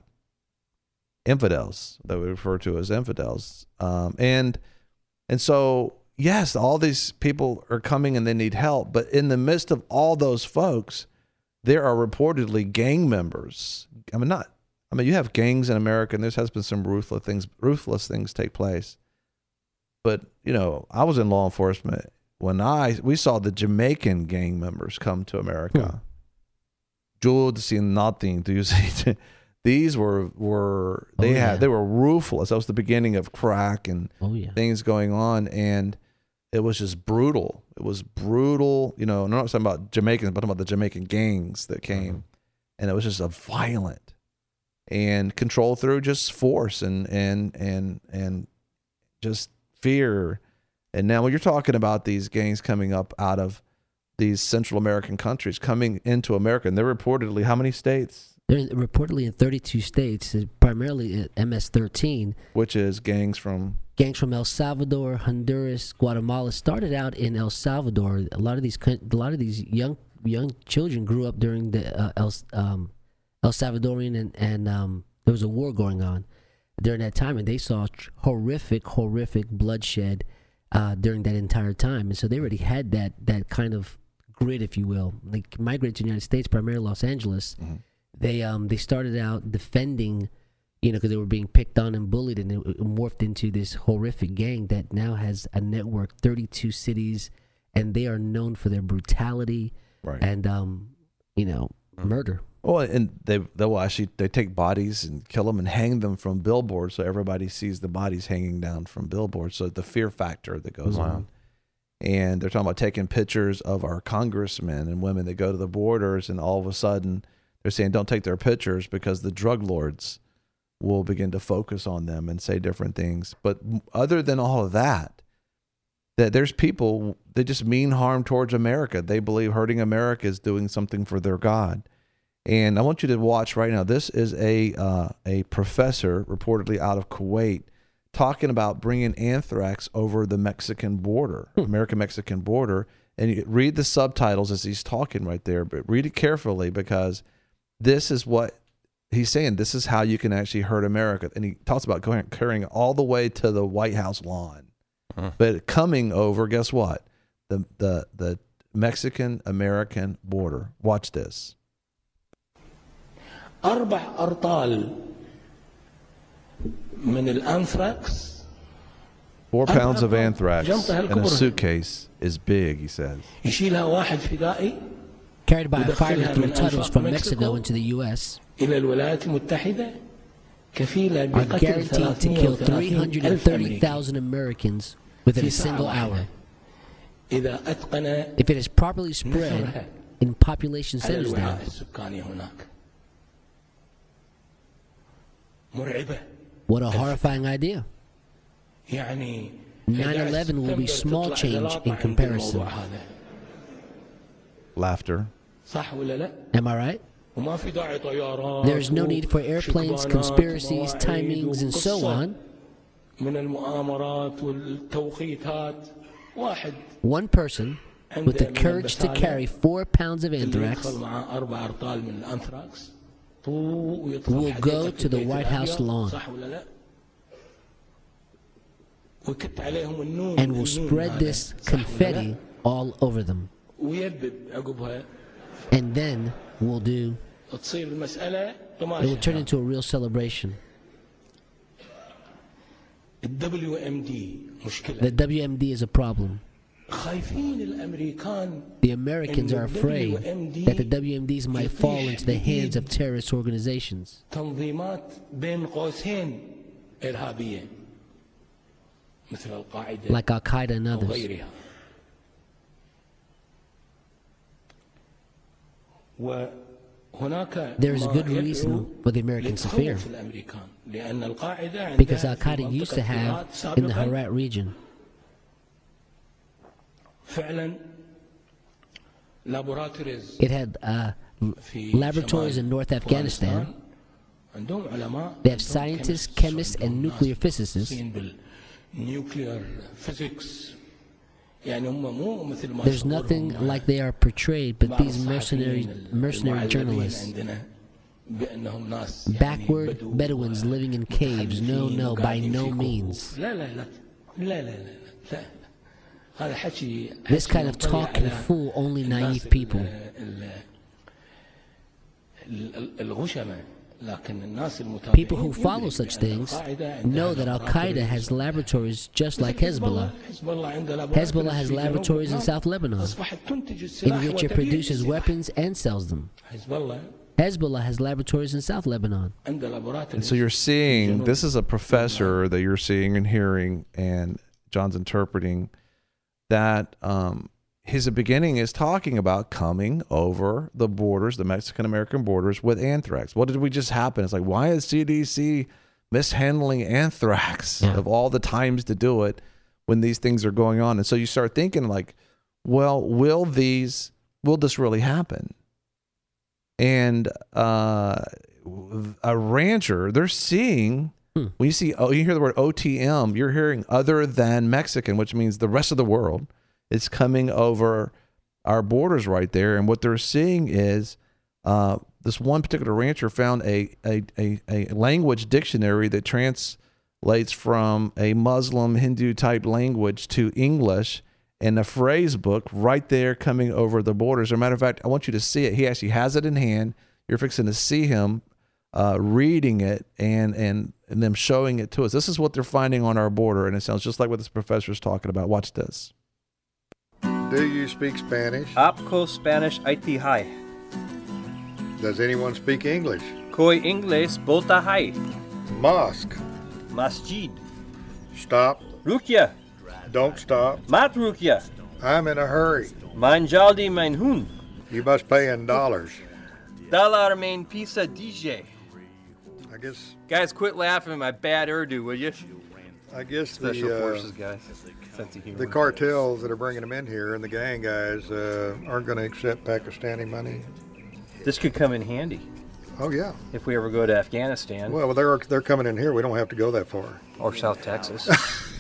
Infidels, that we refer to as infidels, um, and and so. Yes, all these people are coming and they need help, but in the midst of all those folks, there are reportedly gang members. I mean, not. I mean, you have gangs in America, and there has been some ruthless things, ruthless things take place. But you know, I was in law enforcement when I we saw the Jamaican gang members come to America. Jude seen nothing. Do you see? These were were they Oh, yeah. had they were ruthless. That was the beginning of crack and Oh, yeah. things going on, and it was just brutal. It was brutal. You know, I'm not talking about Jamaicans, but I'm talking about the Jamaican gangs that came, and it was just a violent and controlled through just force and and and and just fear. And now when you're talking about these gangs coming up out of these Central American countries coming into America, and they're reportedly how many states? They're reportedly in thirty-two states, uh, primarily at M S thirteen. Which is gangs from Gangs from El Salvador, Honduras, Guatemala. Started out in El Salvador. A lot of these, coun- a lot of these young young children grew up during the uh, El um, El Salvadorian, and and um, there was a war going on during that time, and they saw tr- horrific, horrific bloodshed uh, during that entire time, and so they already had that that kind of grit, if you will. They migrated to the United States, primarily Los Angeles. Mm-hmm. They um they started out defending, you know, because they were being picked on and bullied, and it, it morphed into this horrific gang that now has a network, thirty-two cities, and they are known for their brutality, right. and um you know murder. Well, and they they will actually they take bodies and kill them and hang them from billboards, so everybody sees the bodies hanging down from billboards. So the fear factor that goes Wow. on, and they're talking about taking pictures of our congressmen and women that go to the borders, and all of a sudden they're saying don't take their pictures because the drug lords will begin to focus on them and say different things. But other than all of that, that there's people that just mean harm towards America. They believe hurting America is doing something for their God. And I want you to watch right now. This is a uh, a professor reportedly out of Kuwait talking about bringing anthrax over the Mexican border, American-Mexican border. And you read the subtitles as he's talking right there, but read it carefully because this is what he's saying. This is how you can actually hurt America. And he talks about going carrying it all the way to the White House lawn. Huh. But coming over, guess what? The the the Mexican-American border. Watch this. أربع أرطال من الأنثراكس. Four pounds of anthrax in a suitcase is big, he says. يشيلها واحد فدائي Carried by a fireman ويدخلها through من tunnels أنفاق from Mexico مكسيكو into the U S إلى الولايات المتحدة كفيلة are بقتل guaranteed to kill three ثلاثمائة hundred ألف thirty أمريكي thousand Americans within في a single ساعة hour. واحدة. إذا أتقن If it is properly spread in population على centers there. الوعاء السكاني هناك مرعبة. What a horrifying idea. يعني nine eleven will be small change in comparison. Laughter. Am I right? There is no need for airplanes, conspiracies, timings, and so on. One person with the courage to carry four pounds of anthrax will go to the White House lawn and will spread this confetti all over them. And then we'll do, it will turn into a real celebration. The W M D is a problem. The Americans are afraid that the W M Ds might fall into the hands of terrorist organizations. Like Al-Qaeda and others. There is a good reason for the Americans to fear, because Al-Qaeda used to have in the Herat region. It had uh, laboratories in North Afghanistan. They have scientists, chemists, and nuclear physicists. There's nothing like they are portrayed, but these mercenary mercenary journalists, backward Bedouins living in caves, no, no, by no means. This kind of talk can fool only naive people. People who follow such things know that Al-Qaeda has laboratories just like Hezbollah. Hezbollah has laboratories in South Lebanon in which it produces weapons and sells them. Hezbollah has laboratories in South Lebanon. And so you're seeing, this is a professor that you're seeing and hearing, and John's interpreting that um, his beginning is talking about coming over the borders, the Mexican-American borders, with anthrax. What did we just happen? It's like, why is C D C mishandling anthrax yeah. of all the times to do it when these things are going on? And so you start thinking like, well, will these, will this really happen? And uh, a rancher, they're seeing, hmm. when you see, oh, you hear the word O T M, you're hearing other than Mexican, which means the rest of the world. It's coming over our borders right there. And what they're seeing is uh, this one particular rancher found a, a, a, a language dictionary that translates from a Muslim Hindu type language to English, and a phrase book right there coming over the borders. As a matter of fact, I want you to see it. He actually has it in hand. You're fixing to see him uh, reading it and, and, and them showing it to us. This is what they're finding on our border, and it sounds just like what this professor is talking about. Watch this. Do you speak Spanish? Apko Spanish I T hai. Does anyone speak English? Koi English bolta hai. Mosque. Masjid. Stop. Rukia. Don't stop. Mat Rukia. I'm in a hurry. Mein jaldi mein hun. You must pay in dollars. Dollar mein pisa D J. I guess. Guys, quit laughing at my bad Urdu, will you? I guess Special the, uh, forces guys. Sense of humor. The cartels that are bringing them in here and the gang guys uh, aren't going to accept Pakistani money. This could come in handy. Oh yeah. If we ever go to Afghanistan. Well, they're they're coming in here. We don't have to go that far. Or South Texas.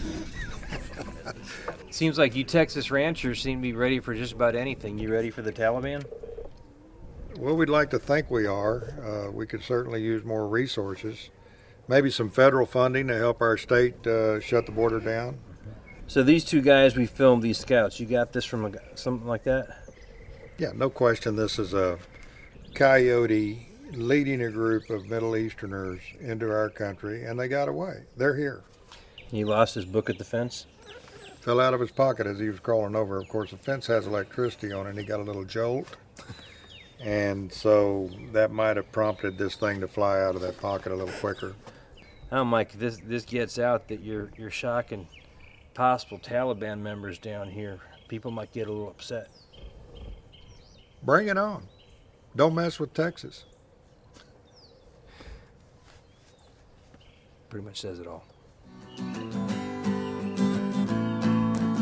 Seems like you Texas ranchers seem to be ready for just about anything. You ready for the Taliban? Well, we'd like to think we are. Uh, we could certainly use more resources. Maybe some federal funding to help our state uh, shut the border down. So these two guys we filmed, these scouts, you got this from a, something like that? Yeah, no question. This is a coyote leading a group of Middle Easterners into our country, and they got away. They're here. He lost his book at the fence? Fell out of his pocket as he was crawling over. Of course, the fence has electricity on it, and he got a little jolt. And so that might have prompted this thing to fly out of that pocket a little quicker. Oh, Mike, this this gets out that you're you're shocking possible Taliban members down here. People might get a little upset. Bring it on. Don't mess with Texas. Pretty much says it all.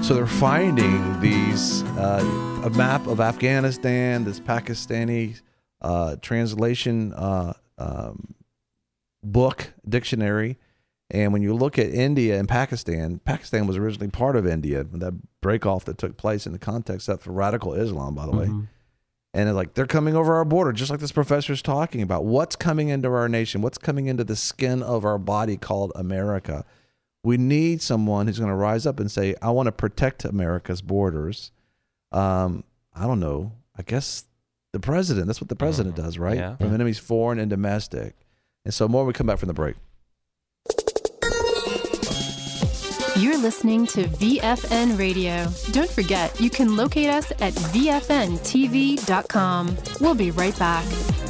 So they're finding these uh, a map of Afghanistan, this Pakistani uh, translation uh, um, book dictionary, and when you look at India and Pakistan, Pakistan was originally part of India. That break off that took place in the context of for radical Islam, by the way. Mm-hmm. And it's like they're coming over our border, just like this professor is talking about. What's coming into our nation? What's coming into the skin of our body called America? We need someone who's going to rise up and say, I want to protect America's borders. Um, I don't know. I guess the president, that's what the president Mm-hmm. does, right? Yeah. From enemies foreign and domestic. And so more when we come back from the break. You're listening to V F N Radio. Don't forget, you can locate us at V F N T V dot com. We'll be right back.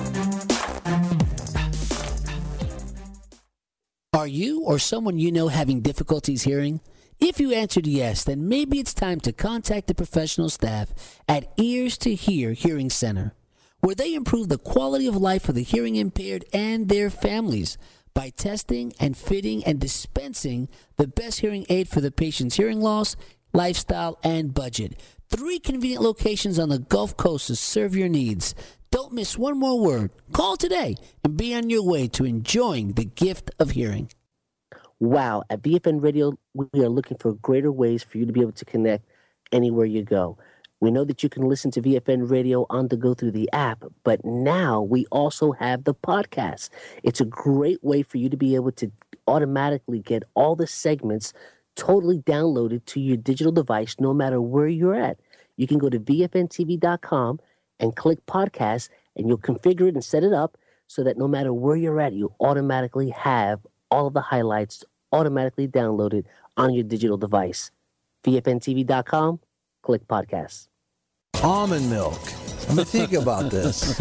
Are you or someone you know having difficulties hearing? If you answered yes, then maybe it's time to contact the professional staff at Ears to Hear Hearing Center, where they improve the quality of life for the hearing impaired and their families by testing and fitting and dispensing the best hearing aid for the patient's hearing loss, lifestyle, and budget. Three convenient locations on the Gulf Coast to serve your needs. Don't miss one more word. Call today and be on your way to enjoying the gift of hearing. Wow, at V F N Radio, we are looking for greater ways for you to be able to connect anywhere you go. We know that you can listen to V F N Radio on the go through the app, but now we also have the podcast. It's a great way for you to be able to automatically get all the segments totally downloaded to your digital device no matter where you're at. You can go to V F N T V dot com and click podcast, and you'll configure it and set it up so that no matter where you're at, you automatically have all of the highlights automatically downloaded on your digital device. V F N T V dot com, click podcast. Almond milk. I mean, think about this.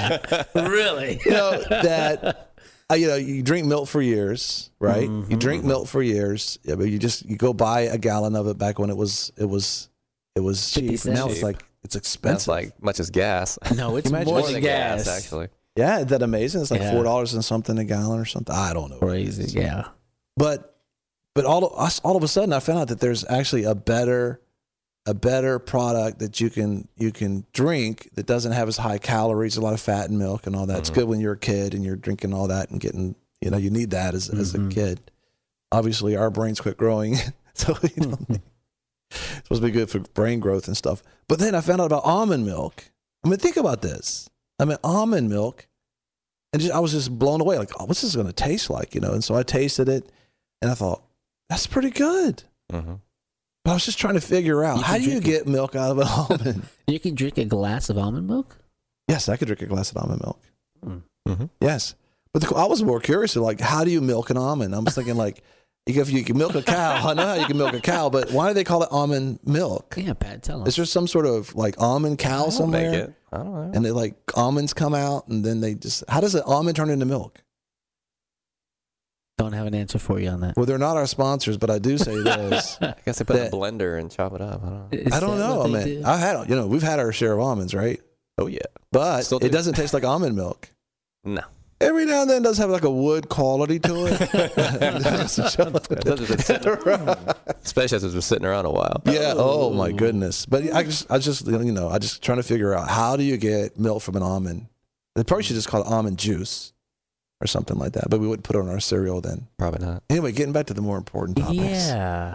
Really? You know, that, uh, you know, you drink milk for years, right? Mm-hmm. You drink milk for years. Yeah, but you just, you go buy a gallon of it back when it was, it was, it was cheap. Now it's like, it's expensive. That's like much as gas. No, it's Imagine more more than than gas. gas, actually. Yeah, isn't that amazing? It's like Yeah. four dollars and something a gallon or something. I don't know. Crazy, yeah. But but all of us, all of a sudden, I found out that there's actually a better a better product that you can you can drink that doesn't have as high calories, a lot of fat in milk and all that. It's Mm-hmm. good when you're a kid and you're drinking all that and getting, you know, you need that as as a Mhm. kid. Obviously, our brains quit growing, so we don't need, it's supposed to be good for brain growth and stuff. But then I found out about almond milk. I mean, think about this. I mean, almond milk, and just, I was just blown away. Like, oh, what's this going to taste like? You know, and so I tasted it, and I thought, that's pretty good. Mm-hmm. But I was just trying to figure out, You how can do you drink get milk out of an almond? You can drink a glass of almond milk? Yes, I could drink a glass of almond milk. Mm-hmm. Yes. But the, I was more curious, like, how do you milk an almond? I was thinking, like, you can, you can milk a cow. I know how you can milk a cow, but why do they call it almond milk? Yeah, Pat, tell us. Is there some sort of, like, almond cow I'll somewhere? make it. I don't know. And they, like, almonds come out, and then they just, how does an almond turn into milk? Don't have an answer for you on that. Well, they're not our sponsors, but I do say this. I guess they put it in that- a blender and chop it up. I don't know. Is I don't that know. what I they mean, do? I had, you know, we've had our share of almonds, right? Oh, yeah. But Still it do. doesn't taste like almond milk. No. Every now and then it does have like a wood quality to it. Especially as it's been sitting around a while. Yeah. Oh my goodness. But I just, I just, you know, I just trying to figure out, how do you get milk from an almond? They probably should just call it almond juice or something like that. But we wouldn't put it on our cereal then. Probably not. Anyway, getting back to the more important topics. Yeah.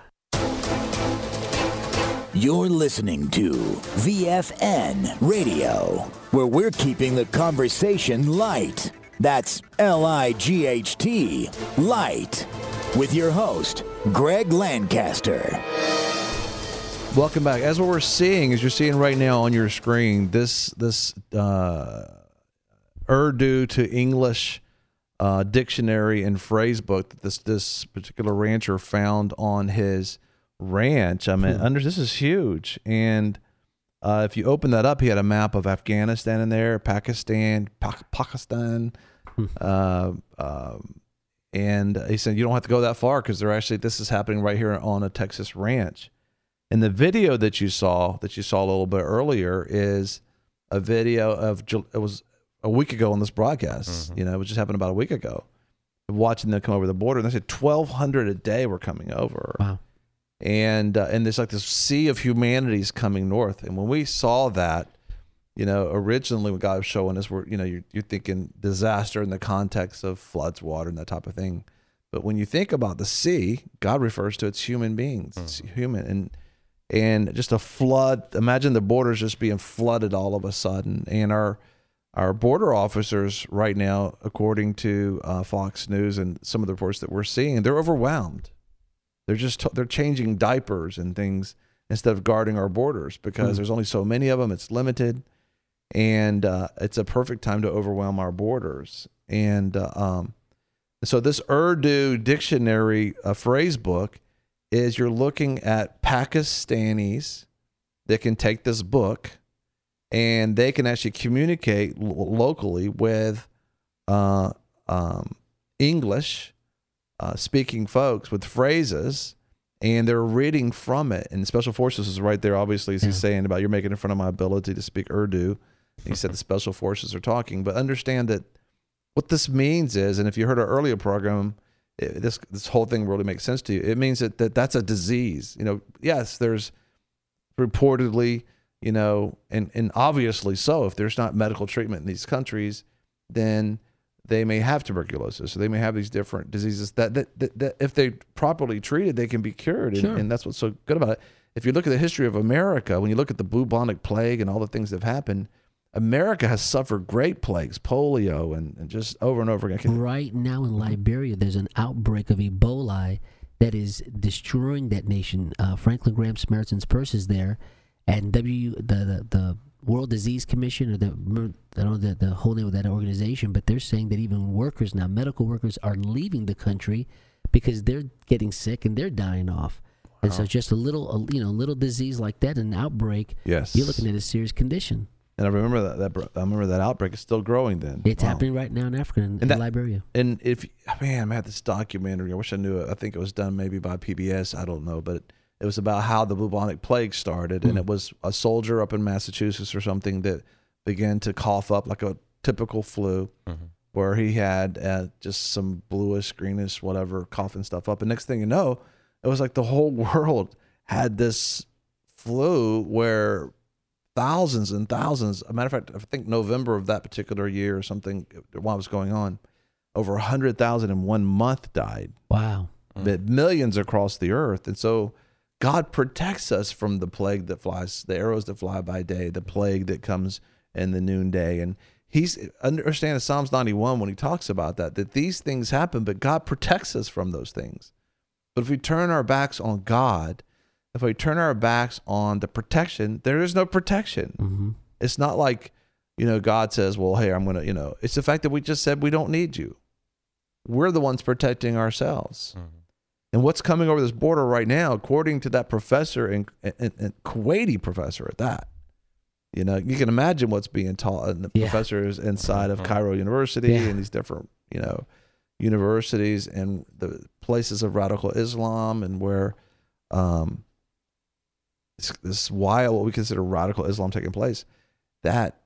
You're listening to V F N Radio, where we're keeping the conversation light. That's L I G H T, light. With your host, Greg Lancaster. Welcome back. As what we're seeing, as you're seeing right now on your screen, this this uh, Urdu to English uh, dictionary and phrase book that this this particular rancher found on his ranch. I mean, under this is huge. And uh, if you open that up, he had a map of Afghanistan in there, Pakistan, pa- Pakistan, uh, um, and he said you don't have to go that far because they're actually this is happening right here on a Texas ranch. And the video that you saw, that you saw a little bit earlier, is a video of, it was a week ago on this broadcast. Mm-hmm. You know, it was just happened about a week ago. Watching them come over the border, and they said twelve hundred a day were coming over. Wow. and uh, and there's like this sea of humanities coming north. And when we saw that, you know, originally when God was showing us, we're, you know, you're, you're thinking disaster in the context of floods, water, and that type of thing. But when you think about the sea, God refers to its human beings. It's human. And and just a flood, imagine the borders just being flooded all of a sudden. And our our border officers right now, according to uh, Fox News and some of the reports that we're seeing, they're overwhelmed. They're just, they're changing diapers and things instead of guarding our borders because mm. there's only so many of them. It's limited. And uh, it's a perfect time to overwhelm our borders. And uh, um, so this Urdu dictionary uh, phrase book is you're looking at Pakistanis that can take this book and they can actually communicate lo- locally with uh, um, English uh, speaking folks with phrases, and they're reading from it. And Special Forces is right there, obviously, as he's saying about you're making it in front of my ability to speak Urdu. He said the Special Forces are talking, but understand that what this means is, and if you heard our earlier program, it, this this whole thing really makes sense to you. It means that, that that's a disease. You know, yes, there's reportedly, you know, and, and obviously so, if there's not medical treatment in these countries, then they may have tuberculosis, so they may have these different diseases that, that, that, that if they're properly treated, they can be cured. And, Sure. and that's what's so good about it. If you look at the history of America, when you look at the bubonic plague and all the things that have happened, America has suffered great plagues, polio, and, and just over and over again. Right now in Liberia, there's an outbreak of Ebola that is destroying that nation. Uh, Franklin Graham Samaritan's Purse is there, and W the, the the World Disease Commission, or the I don't know the, the whole name of that organization, but they're saying that even workers now, medical workers, are leaving the country because they're getting sick and they're dying off. Wow. And so just a little, a, you know, little disease like that, an outbreak. Yes, you're looking at a serious condition. And I remember that, that I remember that outbreak is still growing. Then it's wow. happening right now in Africa, in, and in that, Liberia. And if man, I had this documentary. I wish I knew it. I think it was done maybe by P B S. I don't know, but it, it was about how the bubonic plague started, mm. and it was a soldier up in Massachusetts or something that began to cough up like a typical flu, mm-hmm. where he had uh, just some bluish, greenish, whatever, coughing stuff up. And next thing you know, it was like the whole world had this flu where thousands and thousands, as a matter of fact, I think November of that particular year or something, while it was going on, over one hundred thousand in one month died. Wow. But millions across the earth. And so God protects us from the plague that flies, the arrows that fly by day, the plague that comes in the noonday. And he's, understand Psalms ninety-one when he talks about that, that these things happen, but God protects us from those things. But if we turn our backs on God, if we turn our backs on the protection, there is no protection. Mm-hmm. It's not like, you know, God says, well, hey, I'm going to, you know, it's the fact that we just said we don't need you. We're the ones protecting ourselves. Mm-hmm. And what's coming over this border right now, according to that professor, and, and, and Kuwaiti professor at that, you know, you can imagine what's being taught, and the yeah. professors inside of Cairo University yeah. and these different, you know, universities and the places of radical Islam, and where, um, This, this wild, what we consider radical Islam taking place, that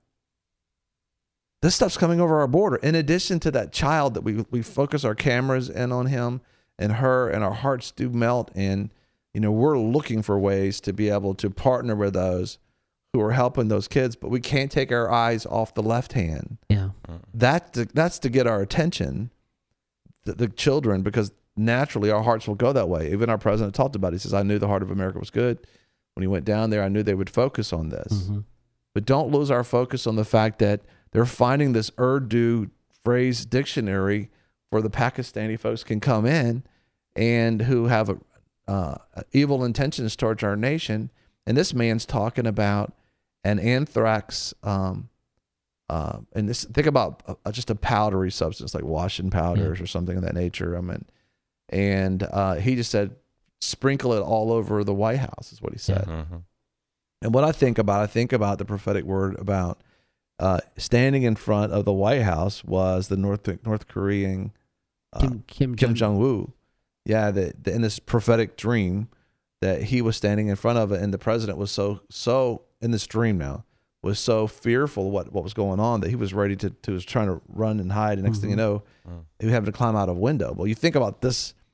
this stuff's coming over our border. In addition to that child that we we focus our cameras in on him and her, and our hearts do melt. And, you know, we're looking for ways to be able to partner with those who are helping those kids, but we can't take our eyes off the left hand. Yeah. That, to, that's to get our attention, the, the children, because naturally our hearts will go that way. Even our president talked about it. He says, I knew the heart of America was good. When he went down there, I knew they would focus on this. Mm-hmm. But don't lose our focus on the fact that they're finding this Urdu phrase dictionary where the Pakistani folks can come in and who have a, uh, evil intentions towards our nation. And this man's talking about an anthrax, um, uh, and this, think about uh, just a powdery substance like washing powders yeah. or something of that nature. I mean, and uh, he just said, sprinkle it all over the White House is what he said. Mm-hmm. And what I think about, I think about the prophetic word about uh, standing in front of the White House was the North North Korean uh, Kim, Kim, Kim Jong-un. Yeah, the, the, in this prophetic dream that he was standing in front of it, and the president was so, so in this dream now, was so fearful of what, what was going on that he was ready to, to was trying to run and hide. And next mm-hmm. thing you know, mm-hmm. he was having to climb out of a window. Well, you think about this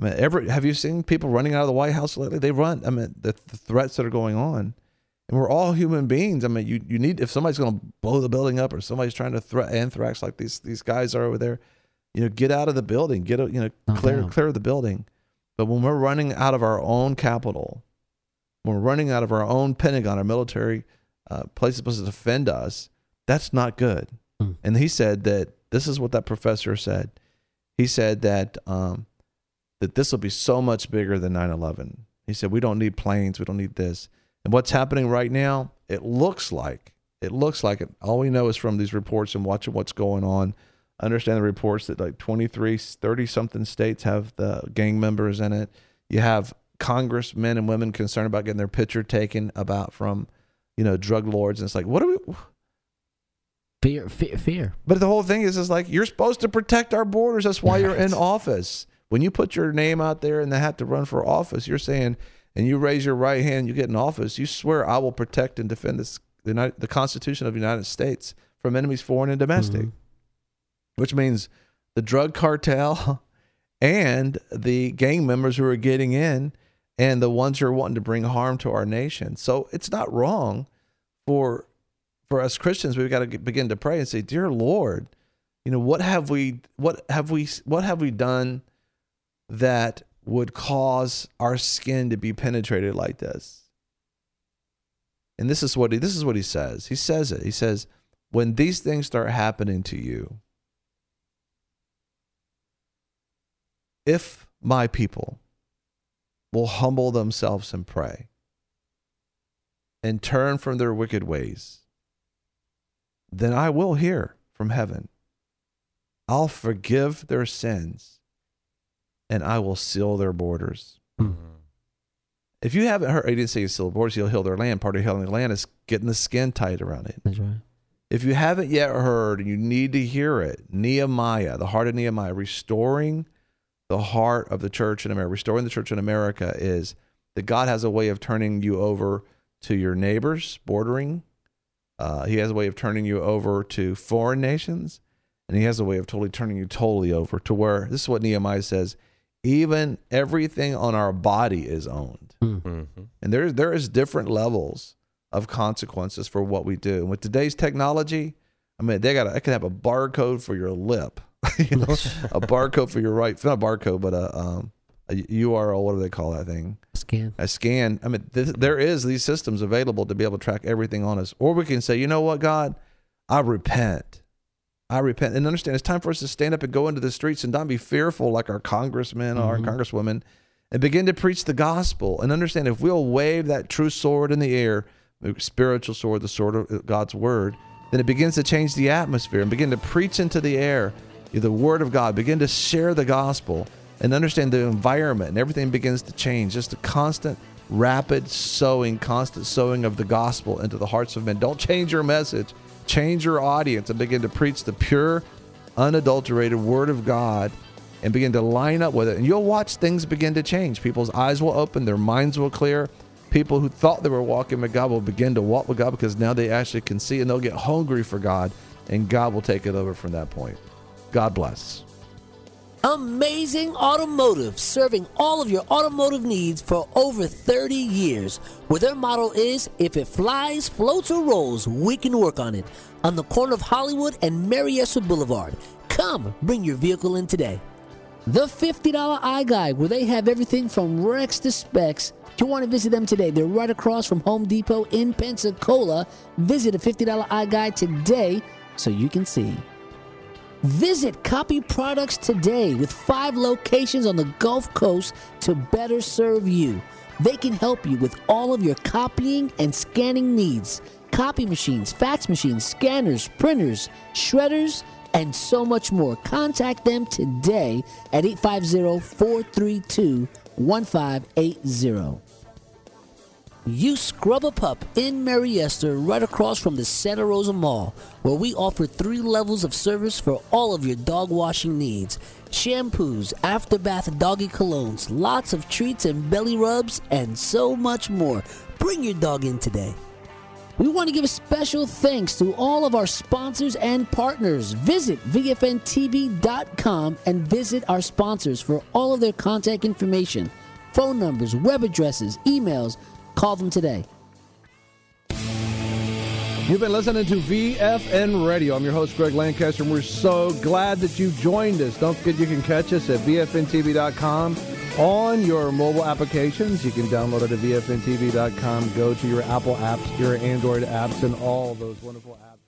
I mean, every have you seen people running out of the White House lately? They run. I mean, the, the threats that are going on, and we're all human beings. I mean, you you need if somebody's going to blow the building up or somebody's trying to threat anthrax like these these guys are over there, you know, get out of the building, get you know, clear clear the building. But when we're running out of our own capital, when we're running out of our own Pentagon, our military uh, place supposed to defend us, that's not good. Mm. And he said that this is what that professor said. He said that um, that this will be so much bigger than nine eleven. He said we don't need planes, we don't need this. And what's happening right now, it looks like it looks like it. All we know is from these reports and watching what's going on. I understand the reports that like twenty-three, thirty something states have the gang members in it. You have congressmen and women concerned about getting their picture taken about from, you know, drug lords. And it's like, what are we? Fear, fear, fear. But the whole thing is, is like, you're supposed to protect our borders. That's why you're in office. When you put your name out there and they have to run for office, you're saying, and you raise your right hand, you get in office, you swear, I will protect and defend this, the, United, the Constitution of the United States from enemies, foreign and domestic. Mm-hmm. Which means the drug cartel and the gang members who are getting in and the ones who are wanting to bring harm to our nation. So it's not wrong for for us Christians. We've got to get, begin to pray and say, dear Lord, you know, what have we what have we what have we done that would cause our skin to be penetrated like this? And this is what he this is what he says. He says it. He says, when these things start happening to you, if my people will humble themselves and pray and turn from their wicked ways, then I will hear from heaven. I'll forgive their sins and I will seal their borders. Mm-hmm. If you haven't heard, he didn't say you seal the borders, he'll heal their land. Part of healing the land is getting the skin tight around it. That's right. If you haven't yet heard and you need to hear it, Nehemiah, the heart of Nehemiah, restoring the heart of the church in America, restoring the church in America, is that God has a way of turning you over to your neighbors bordering. Uh, he has a way of turning you over to foreign nations. And he has a way of totally turning you totally over to where, this is what Nehemiah says, even everything on our body is owned. Mm-hmm. And there, there is different levels of consequences for what we do. And with today's technology, I mean, they got I can have a barcode for your lip. You know, a barcode for your right, not a barcode, but a, um, a U R L, what do they call that thing? Scan. A scan. I mean, th- there is these systems available to be able to track everything on us. Or we can say, you know what, God, I repent. I repent. And understand, it's time for us to stand up and go into the streets and not be fearful like our congressmen mm-hmm. or our congresswomen, and begin to preach the gospel. And understand, if we'll wave that true sword in the air, the spiritual sword, the sword of God's word, then it begins to change the atmosphere and begin to preach into the air the word of God, begin to share the gospel and understand the environment, and everything begins to change. Just a constant, rapid sowing, constant sowing of the gospel into the hearts of men. Don't change your message. Change your audience and begin to preach the pure, unadulterated word of God and begin to line up with it. And you'll watch things begin to change. People's eyes will open, their minds will clear. People who thought they were walking with God will begin to walk with God because now they actually can see, and they'll get hungry for God, and God will take it over from that point. God bless. Amazing Automotive, serving all of your automotive needs for over thirty years. Where their motto is, if it flies, floats, or rolls, we can work on it. On the corner of Hollywood and Marietta Boulevard. Come, bring your vehicle in today. The fifty dollar iGuide, where they have everything from wrecks to specs. If you want to visit them today, they're right across from Home Depot in Pensacola. Visit a fifty dollar iGuide today so you can see. Visit Copy Products today with five locations on the Gulf Coast to better serve you. They can help you with all of your copying and scanning needs. Copy machines, fax machines, scanners, printers, shredders, and so much more. Contact them today at eight five zero, four three two, one five eight zero. You Scrub a Pup in Marietta, right across from the Santa Rosa Mall, where we offer three levels of service for all of your dog washing needs. Shampoos, after bath doggy colognes, lots of treats and belly rubs, and so much more. Bring your dog in today. We want to give a special thanks to all of our sponsors and partners. Visit V F N T V dot com and visit our sponsors for all of their contact information, phone numbers, web addresses, emails. Call them today. You've been listening to V F N Radio. I'm your host, Greg Lancaster, and we're so glad that you joined us. Don't forget you can catch us at V F N T V dot com on your mobile applications. You can download it at V F N T V dot com. Go to your Apple apps, your Android apps, and all those wonderful apps.